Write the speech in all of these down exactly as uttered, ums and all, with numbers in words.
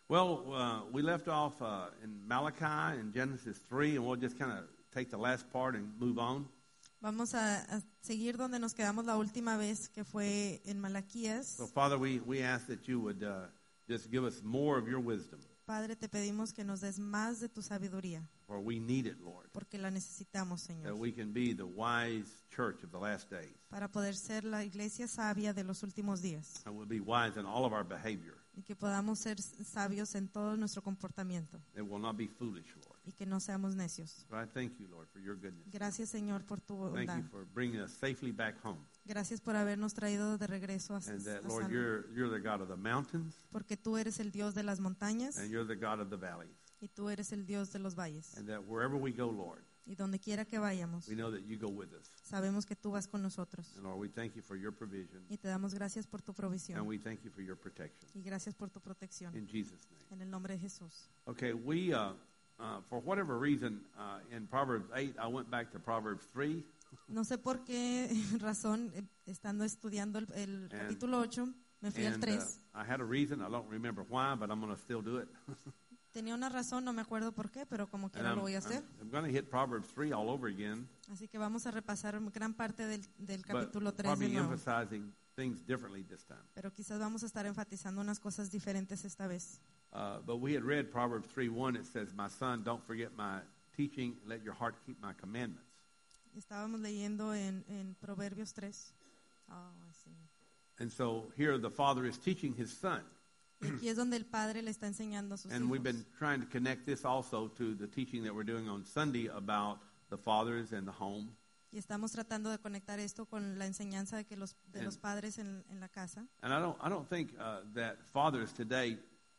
Well, uh, we left off uh, in Malachi in Genesis three, and we'll just kind of take the last part and move on. Vamos a, a seguir donde nos quedamos la última vez, que fue en Malaquías. So, Father, we, we ask that you would uh, just give us more of your wisdom, Padre, te pedimos que nos des más de tu sabiduría, for we need it, Lord, porque la necesitamos, that Señor, we can be the wise church of the last days, para poder ser la iglesia sabia de los últimos días and we'll be wise in all of our behavior. y que podamos ser sabios en todo nuestro comportamiento It will not be foolish, Lord. y que no seamos necios. So I thank you, Lord, for your goodness. Gracias, Señor, por tu Thank bondad. you for bringing us safely back home, Gracias por habernos traído de regreso a, and that, a Lord, salvo, you're you're the God of the mountains, porque tú eres el Dios de las montañas and you're the God of the valleys, y tú eres el Dios de los valles. and that wherever we go, Lord, Y donde quiera que vayamos, we know that you go with us. sabemos que tú vas con nosotros. And Lord, we thank you for your provision, Y te damos gracias por tu and provisión we thank you for your protection. y gracias por tu protección. In Jesus' name. En el nombre de Jesús. Okay, we, uh, uh, for whatever reason, uh, in Proverbs eight, I went back to Proverbs three, No sé por qué razón, eh, estando estudiando el, el And- capítulo ocho, me fui al and uh, tres. I had a reason. I don't remember why, but I'm going to still do it. Tenía una razón, no me acuerdo por qué, pero como And quiera I'm, lo voy a hacer. I'm, I'm going to hit Proverbs three all over again, Así que vamos a repasar gran parte del, del but capítulo tres de probably nuevo. emphasizing things differently this time. Pero quizás vamos a estar enfatizando unas cosas diferentes esta vez. Uh, but we had read Proverbs three one. It says, "My son, don't forget my teaching. Let your heart keep my commandments." Estábamos leyendo en, en Proverbios tres. Oh, sí. And so here the father is teaching his son. Y aquí es donde el padre le está enseñando a sus And we've hijos. been trying to connect this also to the teaching that we're doing on Sunday about the fathers and the home. Y estamos tratando de conectar esto con la enseñanza de que los de And- los padres en, en la casa. And I don't, I don't think uh, that fathers today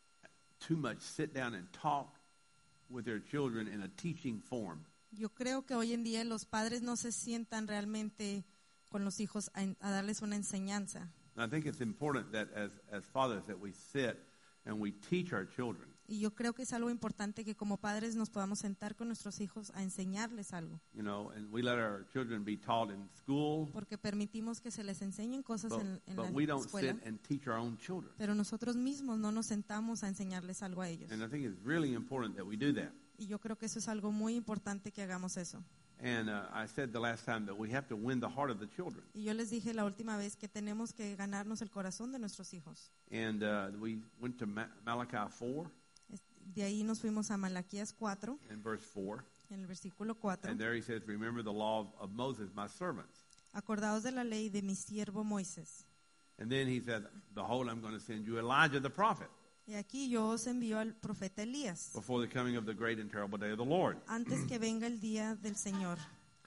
too much sit down and talk with their children in a teaching form. Yo creo que hoy en día los padres no se sientan realmente con los hijos a, a darles una enseñanza. And I think it's important that as, as fathers that we sit and we teach our children. Y yo creo que es algo importante que como padres nos podamos sentar con nuestros hijos a enseñarles algo. You know, and we let our children be taught in school, Porque permitimos que se les enseñen cosas but, en, en but la we don't escuela, sit and teach our own children. pero nosotros mismos no nos sentamos a enseñarles algo a ellos. And I think it's really important that we do that. Y yo creo que eso es algo muy importante que hagamos eso. And uh, I said the last time that we have to win the heart of the children. Y yo les dije la última vez que tenemos que ganarnos el corazón de nuestros hijos. And uh, we went to Ma- Malachi four Es- De ahí nos fuimos a Malaquías cuatro, and verse four. en el versículo cuatro. And there he says, "Remember the law of, of Moses, my servant." Acordaos de la ley de mi siervo Moisés. And then he said, "Behold, I'm going to send you Elijah the prophet Y aquí yo os envío al profeta Elías, before the coming of the great and terrible day of the Lord." antes que venga el día del Señor.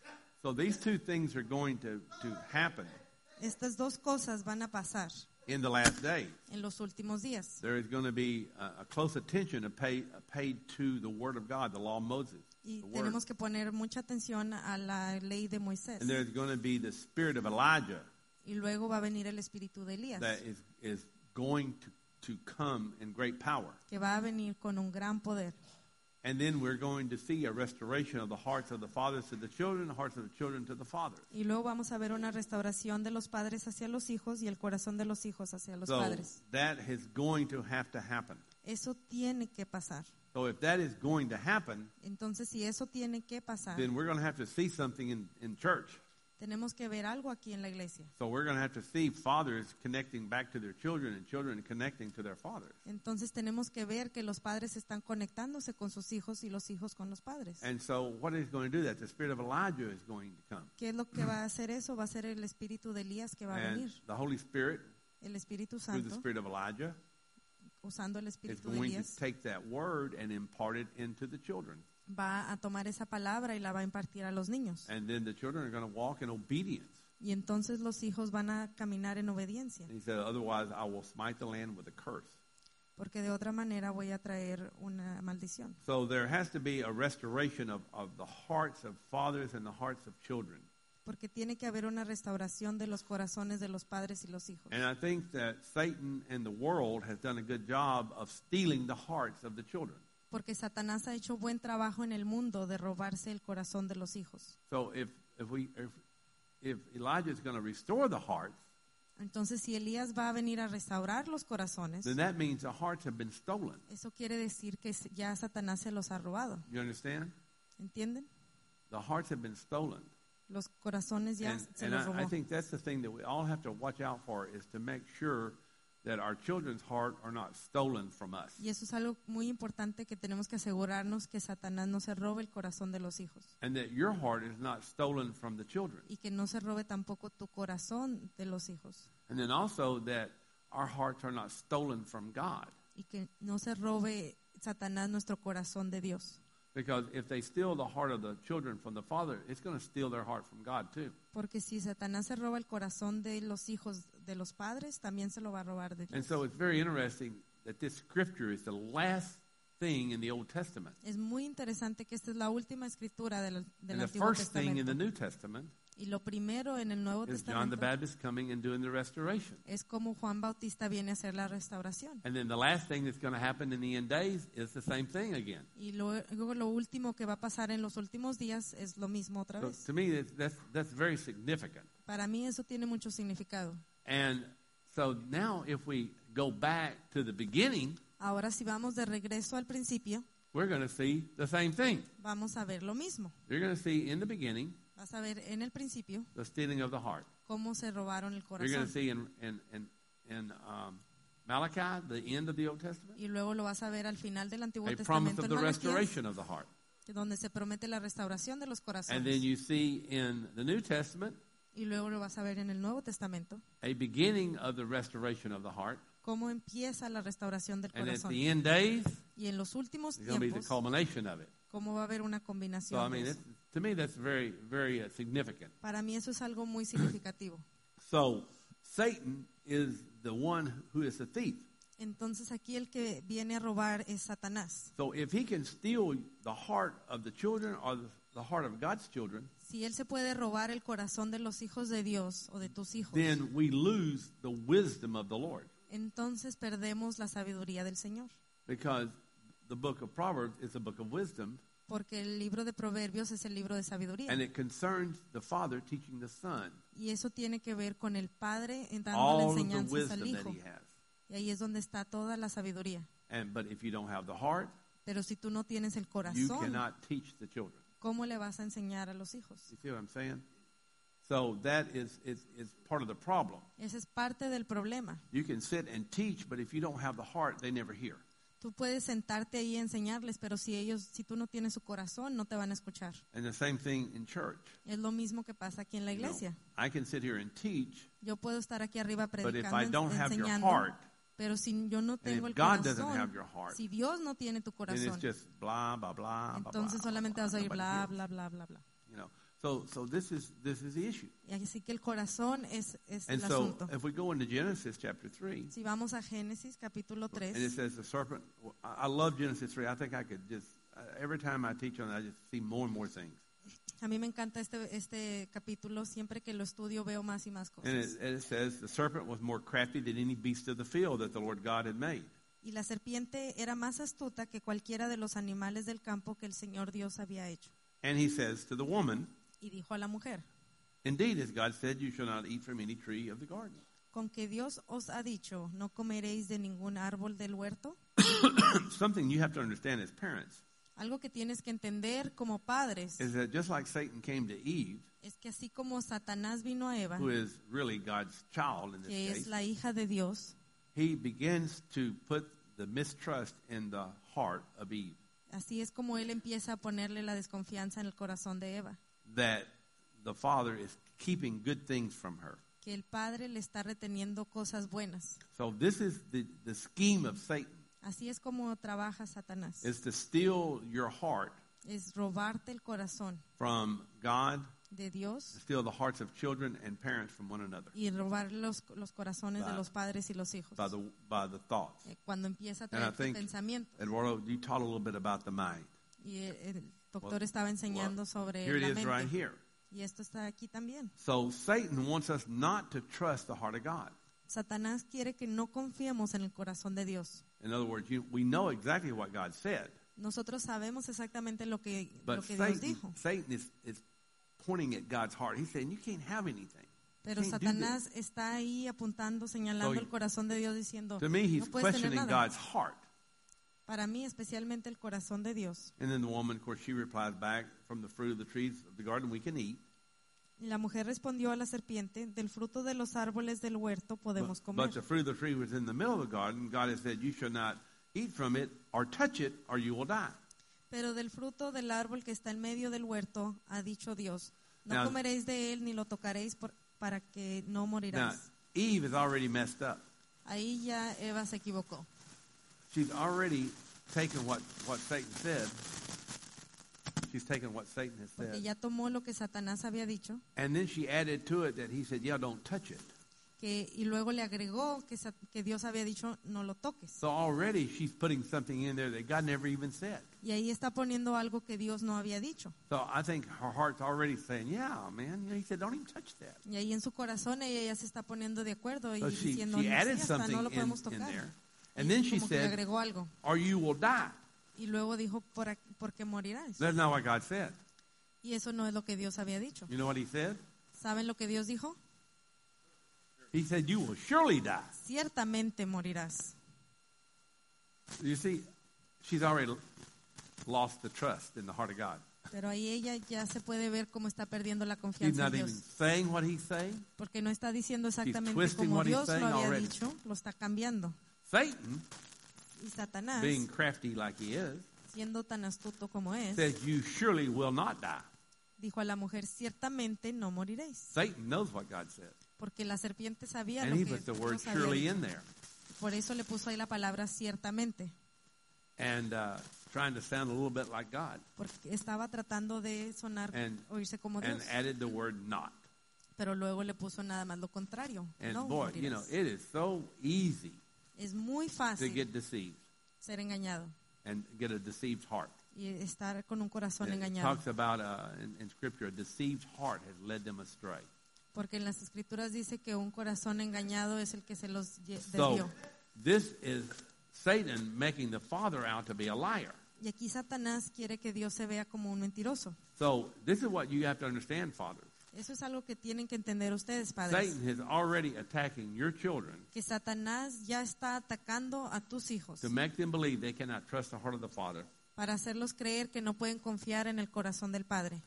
So these two things are going to, to happen Estas dos cosas van a pasar in the last days. en los últimos días. There is going to be a, a close attention to pay, uh, paid to the word of God, the law of Moses. Y the word. tenemos que poner mucha atención a la ley de Moisés. And there's going to be the spirit of Elijah Y luego va a venir el espíritu de Elías, that is, is going to, to come in great power. que va a venir con un gran poder. And then we're going to see a restoration of the hearts of the fathers to the children, the hearts of the children to the fathers. Y luego vamos a ver una restauración de los padres hacia los hijos y el corazón de los hijos hacia los So padres. that is going to have to happen. Eso tiene que pasar. So if that is going to happen, Entonces, si eso tiene que pasar, then we're going to have to see something in, in church. tenemos que ver algo aquí en la iglesia. So we're going to have to see fathers connecting back to their children and children connecting to their fathers. Entonces tenemos que ver que los padres están conectándose con sus hijos y los hijos con los padres. And so what is going to do that? The spirit of Elijah is going to come. ¿Qué es lo que va a hacer eso? Va a ser el espíritu de Elías que va a And venir. the Holy Spirit, El Espíritu through the Santo, spirit of Elijah, usando el is espíritu de going to Elías, take that word and impart it into the children. va a tomar esa palabra y la va a impartir a los niños. And then the children are going to walk in obedience. Y entonces los hijos van a caminar en obediencia, And he said, otherwise I will smite the land with a curse. porque de otra manera voy a traer una maldición. So there has to be a restoration of, of the hearts of fathers and the hearts of children. Porque tiene que haber una restauración de los corazones de los padres y los hijos. And I think that Satan and the world has done a good job of stealing the hearts of the children. Porque Satanás ha hecho buen trabajo en el mundo de robarse el corazón de los hijos. So if if we if, if Elijah is going to restore the hearts, Entonces, si Elías va a venir a restaurar los corazones, then that means the hearts have been stolen. eso quiere decir que ya Satanás se los ha robado. You understand? ¿Entienden? The hearts have been stolen. Los corazones ya And, se and los I, I robó. think that's the thing that we all have to watch out for, is to make sure that our children's heart are not stolen from us. Y eso es algo muy importante que tenemos que asegurarnos, que Satanás no se robe el corazón de los hijos. And that your heart is not stolen from the children. Y que no se robe tampoco tu corazón de los hijos. And then also that our hearts are not stolen from God. Y que no se robe Satanás nuestro corazón de Dios. Because if they steal the heart of the children from the father, it's going to steal their heart from God too. Porque si Satanás se roba el corazón de los hijos de los padres, también se lo va a robar de And Dios. so it's very interesting that this scripture is the last thing in the Old Testament. Es muy interesante que esta es la última escritura del, del And the Antiguo first thing in the Testamento. New Testament Y lo primero en el Nuevo is John the Testamento Baptist coming and doing the restoration. es como Juan Bautista viene a hacer la restauración. And then the last thing that's going to happen in the end days is the same thing again. Y luego lo último que va a pasar en los últimos días es lo mismo otra So vez. to me, that's, that's, that's very significant. Para mí eso tiene mucho significado. And so now if we go back to the beginning, Ahora si vamos de regreso al principio, we're going to see the same thing. vamos a ver lo mismo. You're going to see in the beginning Vas a ver en el principio the stealing of the heart. cómo se robaron el You're going corazón. to see in, in, in, in um, Malachi, the end of the Old Testament, Y luego lo vas a ver al final del Antiguo a promise Testamento of en the Malaquías, restoration of the heart. donde se promete la restauración de los And then corazones. you see in the New Testament Y luego lo vas a ver en el Nuevo Testamento, a beginning of the restoration of the heart. cómo empieza la restauración del And at corazón. the end days, Y en los últimos it's going to be the tiempos, culmination of it. cómo va a haber una So, I combinación de mean, eso. it's, to me, that's very, very uh, significant. Para mí eso es algo muy significativo. So, Satan is the one who is the thief. Entonces aquí el que viene a robar es Satanás. So, if he can steal the heart of the children or the, the heart of God's children, Si él se puede robar el corazón de los hijos de Dios o de tus hijos, then we lose the wisdom of the Lord. entonces perdemos la sabiduría del Señor. Because the book of Proverbs is a book of wisdom, Porque el libro de Proverbios es el libro de sabiduría. and it concerns the father teaching the son Y eso tiene que ver con el padre dando all of the enseñanzas al wisdom that hijo. he has. Y ahí es donde está toda la sabiduría. And but if you don't have the heart, Pero si tú no tienes el you corazón, cannot teach the children. ¿cómo le vas a enseñar a los hijos? You see what I'm saying? So that is, is, is part of the problem. Ese es parte del problema. You can sit and teach, but if you don't have the heart, they never hear. Tú puedes sentarte ahí y enseñarles, pero si ellos, si tú no tienes su corazón, no te van a escuchar. And the same thing in church. Es lo mismo que pasa aquí en la You know, iglesia. I can sit here and teach, Yo puedo estar aquí arriba but if I predicando, don't have your enseñando, heart, pero si yo no and tengo if el God doesn't have corazón, your heart, si Dios no tiene tu then it's corazón, just blah, blah, blah, blah, entonces blah, solamente blah, vas a oír nobody bla, hears. bla, bla, bla, bla. You know, so so this is this is the issue. Y así que el corazón es, es And el so asunto. if we go into Genesis chapter three, Si vamos a Génesis capítulo and it tres, says the serpent. I I love Genesis three. I think I could just uh, every time I teach on it, I just see more and more things. a mí me encanta este, este capítulo, siempre que lo estudio veo más y más And it, cosas. and it says the serpent was more crafty than any beast of the field that the Lord God had made. Y la serpiente era más astuta que cualquiera de los animales del campo que el Señor Dios había hecho. And he says to the woman, Y dijo a la mujer, "Indeed, as God said, you shall not eat from any tree of the garden." con que Dios os ha dicho, no comeréis de ningún árbol del huerto. Something you have to understand as parents Algo que tienes que entender como padres is that just like Satan came to Eve, es que así como Satanás vino a Eva, who is really God's child in this que es case, la hija de Dios, he begins to put the mistrust in the heart of Eve. así es como él empieza a ponerle la desconfianza en el corazón de Eva, That the father is keeping good things from her. que el padre le está reteniendo cosas buenas. So this is the, the scheme of Satan, Así es como trabaja Satanás, is to steal your heart es robarte el corazón from God, de to Dios steal the hearts of children and parents from one another y robar los, los corazones de By- los padres y los hijos. by the, by the thoughts. Eh, Cuando empieza a And I traer think- pensamiento. Eduardo, you taught a little bit about the mind. Y el, el doctor Well, estaba enseñando Well, sobre here it la is mente. right here. Y esto está aquí también. So Satan wants us not to trust the heart of God. Satanás quiere que no confiemos en el corazón de Dios. In other words, you, we know exactly what God said, Nosotros sabemos exactamente lo que, but lo que Dios Satan, dijo. Satan is, is pointing at God's heart. He's saying, you can't have anything. Pero can't do Satanás this. está ahí apuntando, señalando So, el corazón de Dios, diciendo, To me, he's no puedes tener questioning nada. God's heart. Para mí, especialmente el corazón de Dios. And then the woman, of course, she replies back, from the fruit of the trees of the garden we can eat. Y la mujer respondió a la serpiente, del fruto de los árboles del huerto podemos But, comer. but the fruit of the tree was in the middle of the garden. God has said, you shall not eat from it or touch it, or you will die. Pero del fruto del árbol que está en medio del huerto, ha dicho Dios, no Now- comeréis de él ni lo tocaréis por- para que no Now, moriráis. Eve is already messed up. Ahí ya Eva se equivocó. She's already taken what, what Satan said. She's taken what Satan has Porque said. ya tomó lo que Satanás había dicho, And then she added to it that he said, yeah, don't touch it. que, y luego le agregó que, Sa- que Dios había dicho, no lo toques. So already she's putting something in there that God never even said. Y ahí está poniendo algo que Dios no había dicho. So I think her heart's already saying, yeah, man. You know, he said, don't even touch that. Y ahí en su corazón ella ya se está poniendo de acuerdo y So she, diciendo, she no, added sí, hasta something no lo in, podemos in tocar. there. Y And then she como que le said, agregó algo. or you will die. Y luego dijo, por, a- porque morirás. That's not what God said. Y eso no es lo que Dios había dicho. You know what he said? ¿Saben lo que Dios dijo? He said, you will surely die. Ciertamente morirás. You see, she's already lost the trust in the heart of God. Pero ahí ella ya se puede ver cómo está perdiendo la He's confianza not en even Dios. saying what he's saying. Porque no está diciendo exactamente twisting como what he's Dios lo saying había already. dicho, lo está cambiando. Satan, Y Satanás, being crafty like he is, siendo tan astuto como es, says you surely will not die. dijo a la mujer, ciertamente no moriréis. Satan knows what God said. Porque la serpiente sabía And lo he que puts the word Dios había surely dicho. in there. Por eso le puso ahí la palabra ciertamente. And uh, trying to sound a little bit like God. Porque estaba tratando de sonar, And- oírse como And Dios. added the word not. Pero luego le puso nada más lo contrario. And No boy, you know, morirás. it is so easy Es muy to fácil get deceived ser engañado and get a deceived heart. y estar con un corazón It engañado. talks about uh, in, in Scripture, a deceived heart has led them astray. Porque en las escrituras dice que un corazón engañado es el que se los lle- So desvió. this is Satan making the Father out to be a liar. Y aquí Satanás quiere que Dios se vea como un mentiroso. So this is what you have to understand, fathers. Eso es algo que tienen que entender ustedes, padres. Satan is already attacking your children Que Satanás ya está atacando a tus hijos to make them believe they cannot trust the heart of the Father. para hacerlos creer que no pueden confiar en el corazón del Padre.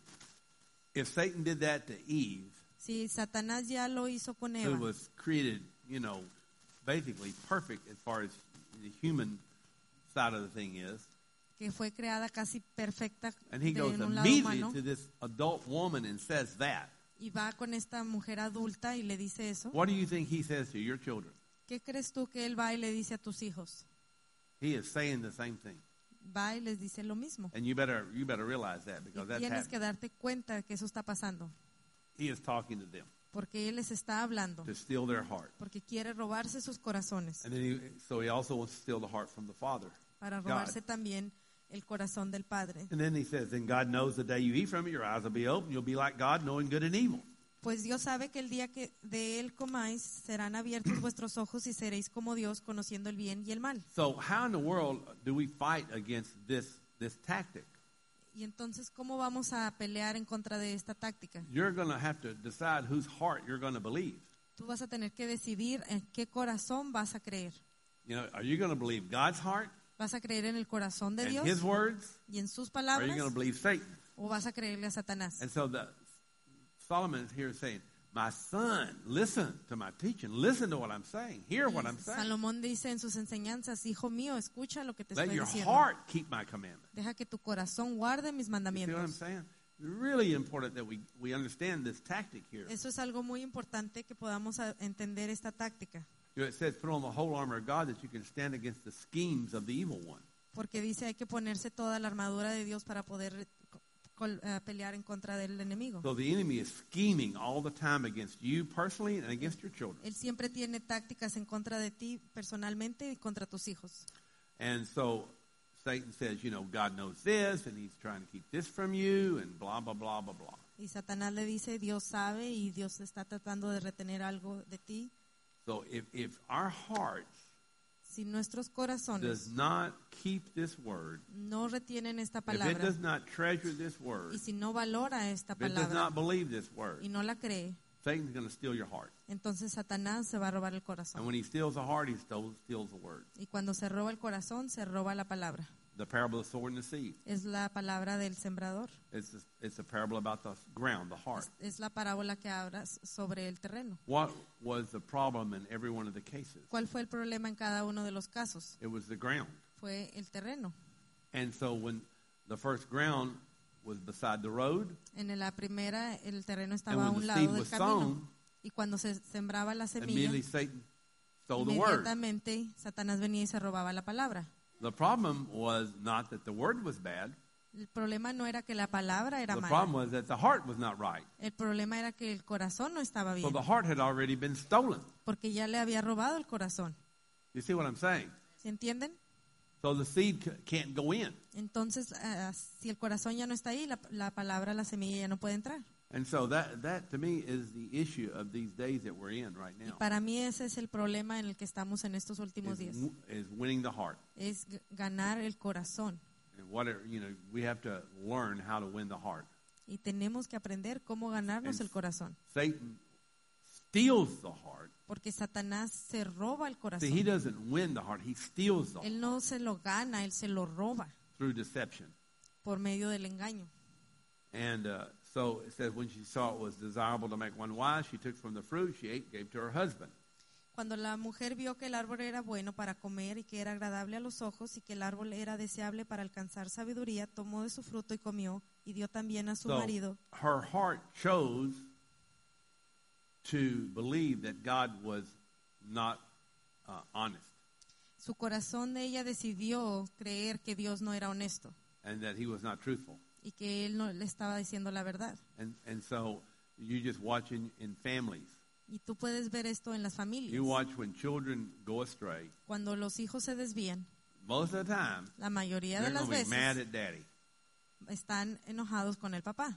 If Satan did that to Eve, Si Satanás ya lo hizo con who Eva, was created, you know, basically perfect as far as the human side of the thing is, que fue creada casi perfecta and he de goes en un lado immediately humano, to this adult woman and says that, y va con esta mujer adulta y le dice eso, what do you think he says to your children? ¿qué crees tú que él va y le dice a tus hijos? He is saying the same thing. Va y les dice lo mismo. And you better you better realize that Y because that's tienes que happening. darte cuenta de que eso está pasando, He is talking to them porque él les está hablando, to steal their heart. porque quiere robarse sus corazones, And then he, so he also wants to steal the heart from the Father. para God. robarse también el corazón del Padre. And then he says, then God knows the day you eat from it, your eyes will be open. You'll be like God, knowing good and evil. Pues Dios sabe que el día que de él comáis serán abiertos vuestros ojos y seréis como Dios, conociendo el bien y el mal. So how in the world do we fight against this, this tactic? Y entonces, ¿cómo vamos a pelear en contra de esta táctica? You're going to have to decide whose heart you're going to believe. Tú vas a tener que decidir en qué corazón vas a creer. You know, are you going to believe God's heart ¿Vas a creer en el corazón de and Dios His words? y en sus Or are palabras? you going to believe Satan? ¿O vas a creerle a Satanás? And so the, Solomon is here saying, my son, listen to my teaching. Listen to what I'm saying. Hear what I'm saying. Salomón dice en sus enseñanzas, hijo mío, escucha lo que te Let estoy your diciendo. heart keep my commandments. Deja que tu corazón guarde mis You see what I'm mandamientos. saying? It's really important that we, we understand this tactic here. Eso es algo muy importante que podamos a- entender esta táctica. You know, it says, put on the whole armor of God that you can stand against the schemes of the evil one. Porque dice hay que ponerse toda la armadura de Dios para poder col- eh, pelear en contra del enemigo. So the enemy is scheming all the time against you personally and against your children. Él siempre tiene tácticas en contra de ti personalmente y contra tus hijos. And so Satan says, you know, God knows this, and he's trying to keep this from you, and blah, blah, blah, blah, blah. Y Satanás le dice, Dios sabe y Dios está tratando de retener algo de ti. So if, if our hearts Si nuestros does corazones not keep this word, no retienen esta if it palabra does not treasure this word, y si no valora esta if it does palabra not believe this word, y no la cree, Satan's going to steal your heart. Entonces Satanás se va a robar el And corazón. when he steals the heart, he stole, steals the word. Y cuando se roba el corazón, se roba la palabra. The parable of the sower and the seed. Es la palabra del sembrador. It's a, it's a parable about the ground, the heart. Es, es la parábola que habla sobre el terreno. What was the problem in every one of the cases? ¿Cuál fue el problema en cada uno de los casos? It was the ground. Fue el terreno. And so when the first ground was beside the road, En la primera, el terreno and estaba a when un the lado seed del was camino. sown, Y cuando se sembraba la semilla, immediately Satan stole the word. inmediatamente Satanás venía y se robaba la palabra. The problem was not that the word was bad. El problema no era que la palabra era The mala. problem was that the heart was not right. El problema era que el corazón no estaba So bien, the heart had already been stolen. porque ya le había robado el corazón. You see what I'm saying? ¿Se entienden? So the seed c- can't go in. Entonces, ah, si el corazón ya no está ahí, la, la palabra, la semilla ya no puede entrar. And so that, that to me is the issue of these days that we're in right Y now. para mí ese es el problema en el que estamos en estos últimos Is, días. w- is winning the heart. Es g- ganar el corazón. And what are, you know, we have to learn how to win the heart. Y tenemos que aprender cómo ganarnos And el corazón. Satan steals the heart. Porque Satanás se roba el See, he corazón. doesn't win the heart. He steals the heart Él no se lo gana, él se lo roba through deception. por medio del engaño. And uh, so it says, when she saw it was desirable to make one wise, she took from the fruit, she ate, gave to her husband. Cuando la mujer vio que el árbol era bueno para comer y que era agradable a los ojos y que el árbol era deseable para alcanzar sabiduría, tomó de su fruto y comió y dio también a su So marido. her heart chose to believe that God was not uh, honest Su corazón de ella decidió creer que Dios no era honesto and that he was not truthful. y que él no le estaba diciendo la verdad. And, and so you just watch in, in families. Y tú puedes ver esto en las familias. You watch when children go astray. Cuando los hijos se desvían, Most of the time, la mayoría de they're las going to be mad veces at daddy están enojados con el papá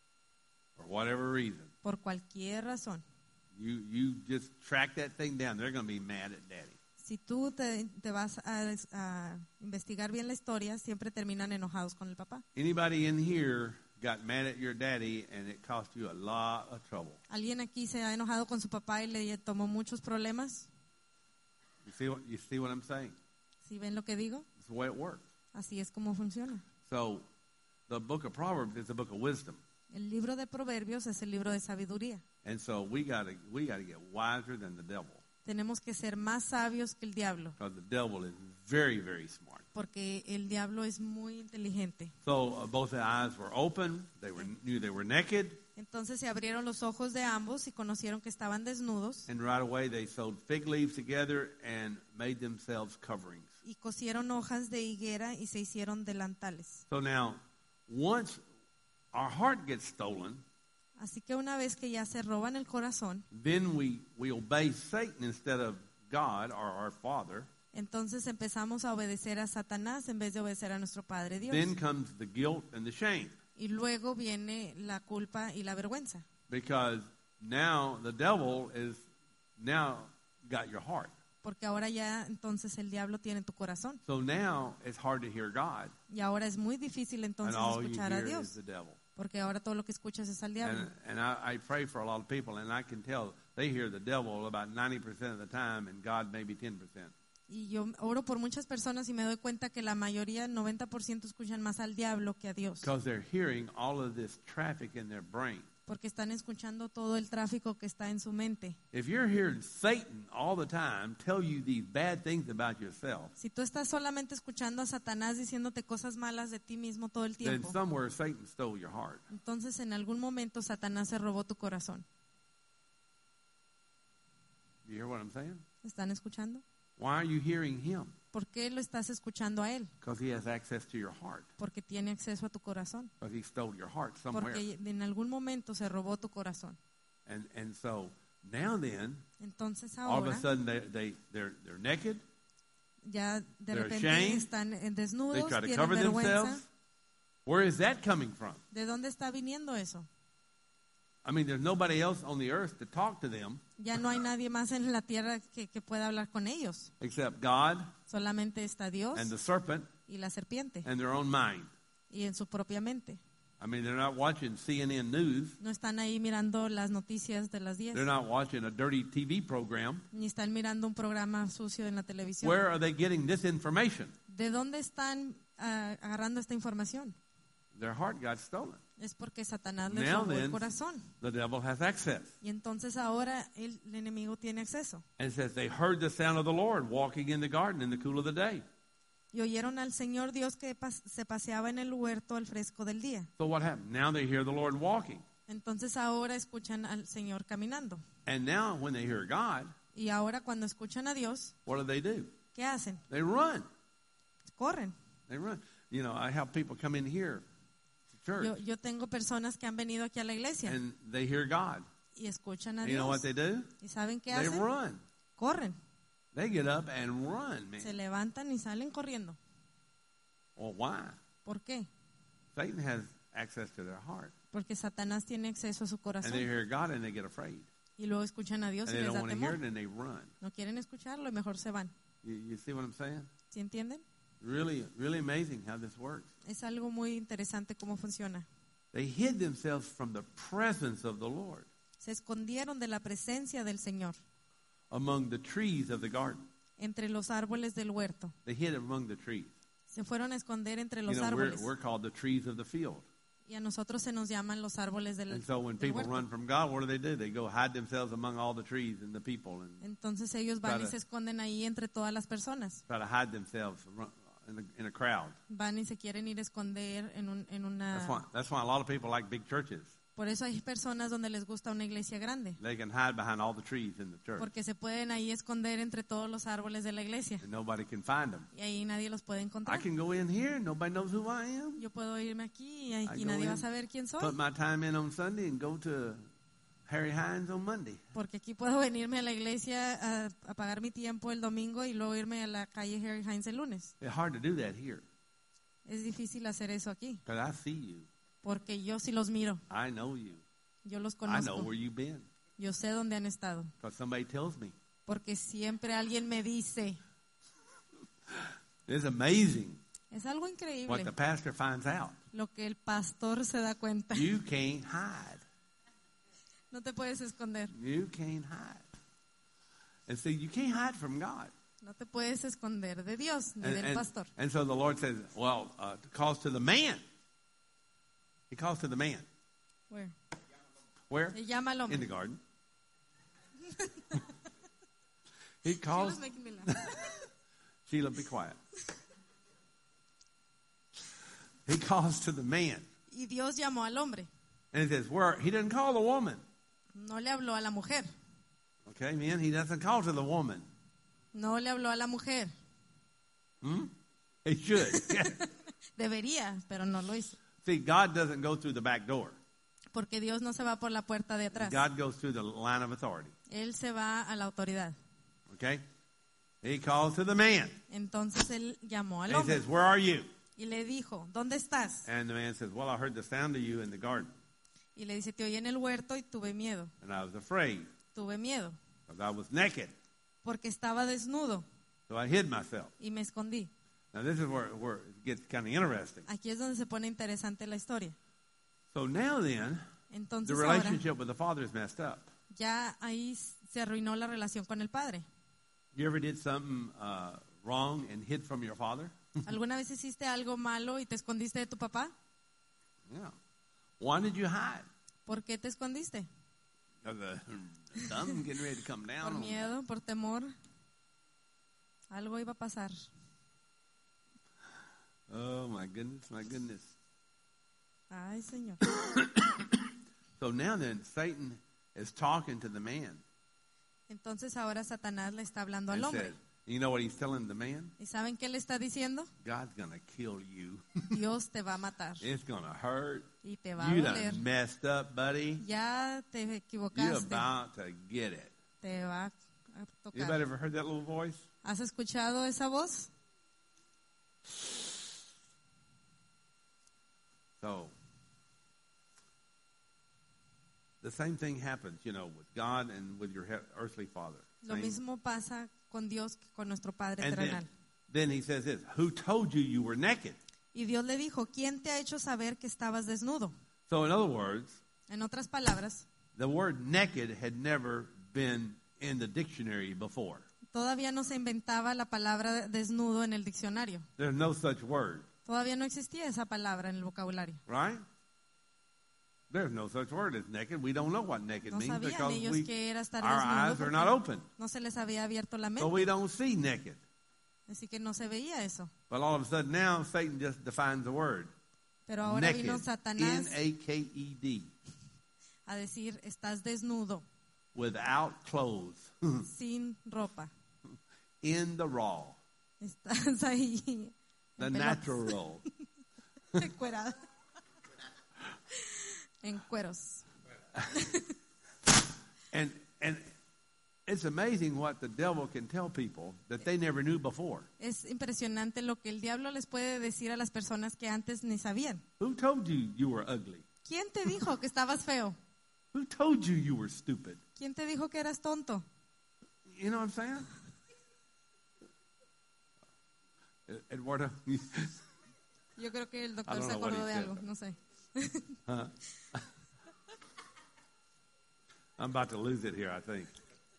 for whatever reason. por cualquier razón. You you just track that thing down. They're going to be mad at daddy. Si tú te, te vas a, a investigar bien la historia, siempre terminan enojados con el papá. Anybody in here got mad at your daddy and it cost you a lot of trouble? ¿Alguien aquí se ha enojado con su papá y le tomó muchos problemas? You see what you see what I'm saying? ¿Sí ven lo que digo? It's the way it works. Así es como funciona. So, the book of Proverbs is a book of wisdom, El libro de Proverbios es el libro de sabiduría. and so we got to we got to get wiser than the devil, Tenemos que ser más sabios que el diablo, because the devil is very very smart. porque el diablo es muy inteligente. So uh, both the eyes were open. They were knew they were naked, Entonces se abrieron los ojos de ambos y conocieron que estaban desnudos and right away they sewed fig leaves together and made themselves coverings. y cosieron hojas de higuera y se hicieron delantales. So now, once our heart gets stolen, Así que una vez que ya se roban el corazón, then we, we obey Satan instead of God or our Father. entonces empezamos a obedecer a Satanás en vez de obedecer a nuestro Padre Dios. Then comes the guilt and the shame, Y luego viene la culpa y la vergüenza. because now the devil is now got your heart. Porque ahora ya entonces el diablo tiene tu corazón. So now it's hard to hear God, Y ahora es muy difícil and entonces all you escuchar a hear is Dios. the devil. Porque ahora todo lo que escuchas es al diablo. And, and I, I pray for a lot of people, and I can tell they hear the devil about ninety percent of the time, and God maybe ten percent. Y yo oro por muchas personas y me doy cuenta que la mayoría, noventa por ciento, escuchan más al diablo que a Dios. Because they're hearing all of this traffic in their brain. Porque están escuchando todo el tráfico que está en su mente. If you're hearing Satan all the time tell you these bad things about yourself, Si tú estás solamente escuchando a Satanás diciéndote cosas malas de ti mismo todo el then tiempo, somewhere Satan stole your heart. entonces en algún momento Satanás se robó tu corazón. You hear what I'm saying? ¿Están escuchando? Why are you hearing him? ¿Por qué lo estás escuchando a él? Because he has access to your heart. Porque tiene acceso a tu corazón. Because he stole your heart somewhere. Porque en algún momento se robó tu corazón. And and so now then, Entonces all of a ahora sudden they, they, they're, they're naked. ya de they're repente ashamed. están en They desnudos, try to tienen cover vergüenza. themselves. Where is that coming from? ¿De dónde está viniendo eso? I mean, there's nobody else on the earth to talk to them Ya no hay nadie más en la tierra que, que pueda hablar con ellos. except God Solamente está Dios and the serpent y la serpiente and their own mind. y en su propia mente. I mean, they're not watching C N N News. No están ahí mirando las noticias de las diez. They're not watching a dirty T V program. Ni están mirando un programa sucio en la televisión. Where are they getting this information? ¿De dónde están uh, agarrando esta información? Their heart got stolen. Es porque Satanás les Now robó el then, corazón. the devil has access. Y entonces ahora el, el enemigo tiene acceso. And it says they heard the sound of the Lord walking in the garden in the cool of the day. Y oyeron al Señor Dios que pas- se paseaba en el huerto al fresco del día. So what happened? Now they hear the Lord walking. Entonces ahora escuchan al Señor caminando. And now when they hear God, Y ahora cuando escuchan a Dios, what do they do? ¿qué hacen? They run. Corren. They run. You know, I have people come in here to church Yo, yo tengo personas que han venido aquí a la iglesia and they hear God. y escuchan a You know what Dios. they do? ¿Y saben qué They hacen? run. Corren. They get up and run, Se man. levantan y salen corriendo. Well, why? ¿Por qué? Satan has access to their heart. Porque Satanás tiene acceso a su And they corazón. hear God and they get afraid. Y luego escuchan a Dios And y they les don't da want to hear temor. it and they run. No quieren escucharlo y mejor se van. You, you see what I'm saying? ¿Sí entienden? Really, really amazing how this works. Es algo muy interesante cómo funciona. They hid themselves from the presence of the Lord Se escondieron de la presencia del Señor among the trees of the garden. entre los árboles del huerto. They hid among the trees. Se fueron a esconder entre You los know, we're, árboles. we're called the trees of the field. Y a nosotros se nos llaman los árboles del, And so when del people huerto. run from God, what do they do? They go hide themselves among all the trees and the people and Entonces ellos van Try y to- se esconden ahí entre todas las personas. try to hide themselves run- in a, in a crowd. Van y se quieren ir a esconder en, un, en That's why, una... that's why a lot of people like big churches. Por eso hay personas donde les gusta una iglesia grande. They can hide behind all the trees in the church. Porque se pueden ahí esconder entre todos los árboles de la iglesia. And nobody can find them. Y ahí nadie los puede I encontrar. can go in here, nobody knows who I am. Yo puedo irme aquí y aquí I go nadie va a in, saber quién soy. Put my time in on Sunday and go to Harry Hines on Monday. Porque aquí puedo venirme a la iglesia a, a pagar mi tiempo el domingo y luego irme a la calle Harry Hines el lunes. It's hard to do that here Es difícil hacer eso aquí. because I see you. Porque yo sí los miro. I know you. Yo los I know conozco. where you've been Yo sé dónde han estado. because somebody tells me. Porque siempre alguien me dice. It's amazing Es algo what increíble the pastor finds out. lo que el pastor se da cuenta. You can't hide. No te puedes esconder. You can't hide. And see, you can't hide from God. No te puedes esconder de Dios ni And, del and- pastor. and so the Lord says, well, uh, calls to the man. He calls to the man. Where? Where? Él llama al In the hombre. garden. He She calls. was making me laugh. Sheila, be quiet. He calls to the man. Y Dios llamó al hombre. And he says, where? He doesn't call the woman. No le habló a la mujer. Okay, man? He doesn't call to the woman. No le habló a la mujer. Hmm? He should. Debería, pero no lo hizo. See, God doesn't go through the back door. Porque Dios no se va por la puerta de atrás. God goes through the line of authority. Él se va a la autoridad. Okay? He calls to the man. Entonces él llamó al And he hombre says, where are you? y le dijo, ¿dónde estás? And the man says, well, I heard the sound of you in the garden. Y le dice, te oí en el huerto y tuve miedo. And I was afraid Tuve miedo. because I was naked. Porque estaba desnudo So I hid myself. y me escondí. Now, this is where, where it gets kind of interesting. Aquí es donde se pone interesante la historia. So now then, the Entonces ahora relationship with the father is messed up. ya ahí se arruinó la relación con el padre. You ever did something uh, wrong and hid from your father? ¿Alguna vez hiciste algo malo y te escondiste de tu papá? Yeah. Why did you hide? ¿Por qué te escondiste? Because the, the sun's getting ready to come down. ¿Por on miedo? ¿Por temor? Algo iba a pasar. Oh, my goodness, my goodness. Ay, Señor. So now then, Satan is talking to the man. Entonces ahora Satanás le está hablando al And hombre. said, you know what he's telling the man? ¿Y saben qué le está diciendo? God's going to kill you. Dios te va a matar It's going to hurt. y te va a You doler. done messed up, buddy. Ya te You're equivocaste. about to get it. Te va a Anybody tocar. ever heard that little voice? ¿Has escuchado esa voz? So, the same thing happens, you know, with God and with your he- earthly father. Lo Same. mismo pasa con Dios que con nuestro Padre And terrenal. then, then he says this, who told you you were naked? Y Dios le dijo, ¿quién te ha hecho saber que estabas desnudo? So in other words, En otras palabras, the word naked had never been in the dictionary before. todavía no se inventaba la palabra desnudo en el diccionario. There's no such word, Todavía no existía esa palabra en el vocabulario. right? There's no such word as naked. We don't know what naked No means sabían because ellos we, que era estar our eyes desnudo are not porque open. no se les había abierto la So we mente. don't see naked. Así que no se veía eso. But all of a sudden now Satan just defines the word. Pero ahora Naked. vino Satanás N A K E D. a decir, estás desnudo, Without clothes. sin ropa. In the raw. Estás ahí The en pelotas, natural. encuerado. En cueros. And and it's amazing what the devil can tell people that they never knew before. Es impresionante lo que el diablo les puede decir a las personas que antes ni sabían. Who told you you were ugly? ¿Quién te dijo que estabas feo? Who told you you were stupid? ¿Quién te dijo que eras tonto? You know what I'm saying? Eduardo, Yo creo que el I doctor don't se know what acordó he de said. algo, no sé. I'm about to lose it here, I think.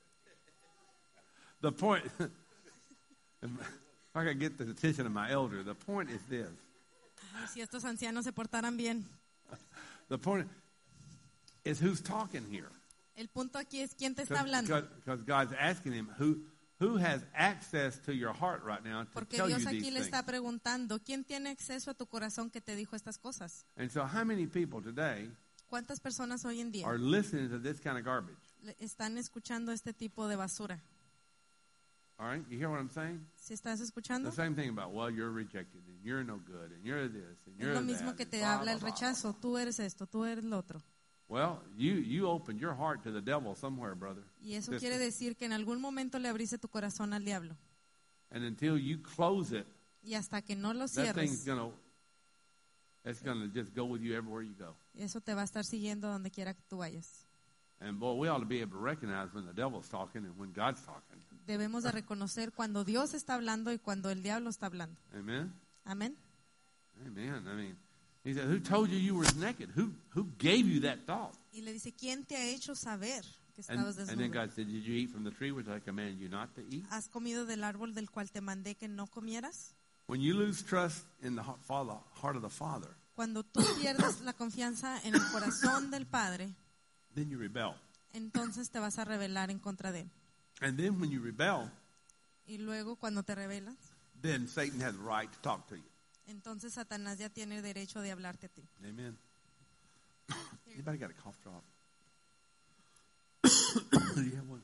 The point, if I can get the attention of my elder, the point is this. Ay, si estos ancianos se portaran bien. The point is who's talking here. El punto aquí es quién te está hablando. Because God's asking him, who, who has access to your heart right now to Porque tell Dios you aquí these le things? está preguntando, ¿quién tiene acceso a tu corazón que te dijo estas cosas? And so how many people today ¿Cuántas personas hoy en día are listening to this kind of garbage? le- están escuchando este tipo de basura? All right, you hear what I'm saying? ¿Si estás escuchando? The same thing about, well, you're rejected, and you're no good, and you're this, and Es you're lo mismo that, que and te blah, habla el blah, blah. rechazo. Tú eres esto, tú eres lo otro. Well, you, you opened your heart to the devil somewhere, brother. Y eso sister. quiere decir que en algún momento le abriste tu corazón al diablo. And until you close it, Y hasta que no lo that thing's cierres, gonna, it's gonna just go with you everywhere you go. eso te va a estar siguiendo donde quiera que tú vayas. And boy, we ought to be able to recognize when the devil's talking and when God's talking. Debemos de reconocer cuando Dios está hablando y cuando el diablo está hablando. Amen? Amén. Amen. I mean, he said, who told you you were naked? Who, who gave you that thought? Y le dice, ¿quién te ha hecho saber que And, estabas and then desnudo? God said, did you eat from the tree which I commanded you not to eat? ¿Has comido del árbol del cual te mandé que no comieras? When you lose trust in the heart father- heart of the Father, Cuando tú pierdes la confianza en el corazón del Padre, then you rebel. entonces te vas a rebelar en contra de él. And then when you rebel, Y luego cuando te rebelas, then Satan has the right to talk to you. entonces Satanás ya tiene derecho de hablarte a ti. Amen. Anybody got a cough drop? Do you have one?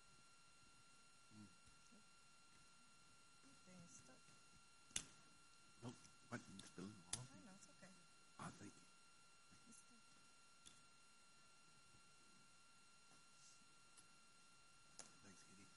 Nope. What? You spilling all of it? Ah, thank you. Thanks, Kitty.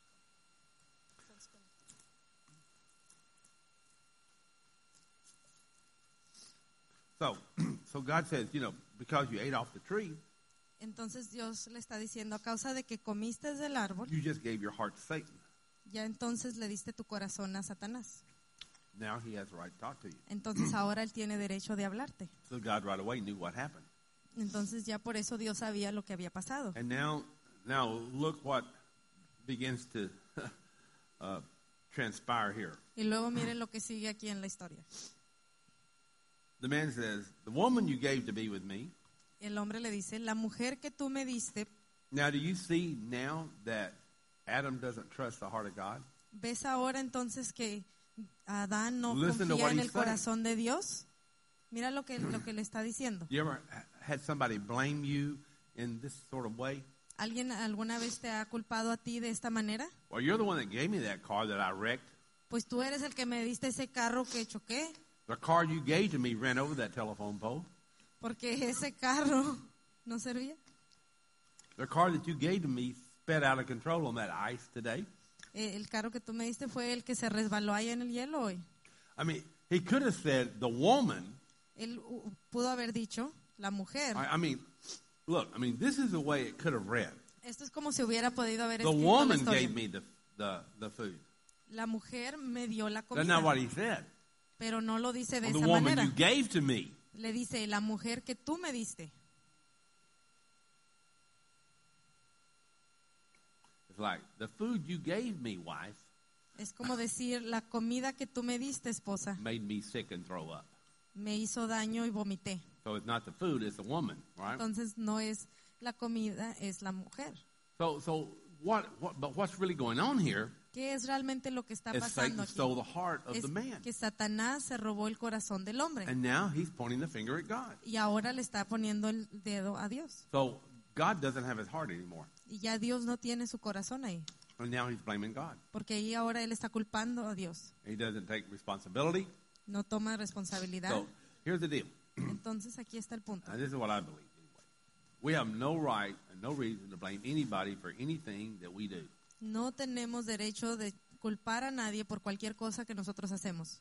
So, so God says, you know, because you ate off the tree, Entonces Dios le está diciendo, a causa de que comiste del árbol, you just gave your heart to Satan. ya entonces le diste tu corazón a Satanás. Now he has the right to talk to you. Entonces ahora él tiene derecho de hablarte. So God right away knew what happened. Entonces ya por eso Dios sabía lo que había pasado. And now, now look what begins to uh, transpire here. Y luego miren lo que sigue aquí en la historia. The man says, the woman you gave to be with me. El hombre le dice, la mujer que tú me diste, Now, do you see now that Adam doesn't trust the heart of God? ¿ves ahora entonces que Adán no Listen to confía what en he's el corazón de Dios? Mira lo que, lo que le está diciendo. You ever ha- had somebody blame you in this sort of way? ¿Alguien alguna vez te ha culpado a ti de esta manera? Well, you're the one that gave me that car that I wrecked. Pues tú eres el que me diste ese carro que choqué, The car you gave to me ran over that telephone pole. porque ese carro no servía. The car that you gave to me sped out of control on that ice today. Eh, el carro que tú me diste fue el que se resbaló ahí en el hielo hoy. I mean, he could have said, the woman. Él uh, pudo haber dicho, la mujer. I, I mean, look, I mean, this is the way it could have read. Esto es como si hubiera podido haber The escrito la woman historia. gave me the, the, the food. La mujer me dio la That's not comida. what he said. Pero no lo dice de or the esa woman manera. you gave to me. Le dice, la mujer que tú me diste. It's like, the food you gave me, wife, Es como decir, la comida que tú me diste, esposa, made me sick and throw up. me hizo daño y vomité. So it's not the food, it's the woman, right? Entonces no es la comida, es la mujer. So, so what, what, but what's really going on here ¿Qué es realmente lo que está is pasando Satan aquí? stole the heart of Es the man. que Satanás se robó el corazón del hombre And now he's pointing the finger at God. y ahora le está poniendo el dedo a Dios. So God doesn't have his heart anymore. Y ya Dios no tiene su corazón ahí, And now he's blaming God. porque ahí ahora él está culpando a Dios. He doesn't take responsibility. No toma responsabilidad. So here's the deal. Entonces aquí está el punto. And this is what I believe anyway. We have no right and no reason to blame anybody for anything that we do. No tenemos derecho de culpar a nadie por cualquier cosa que nosotros hacemos.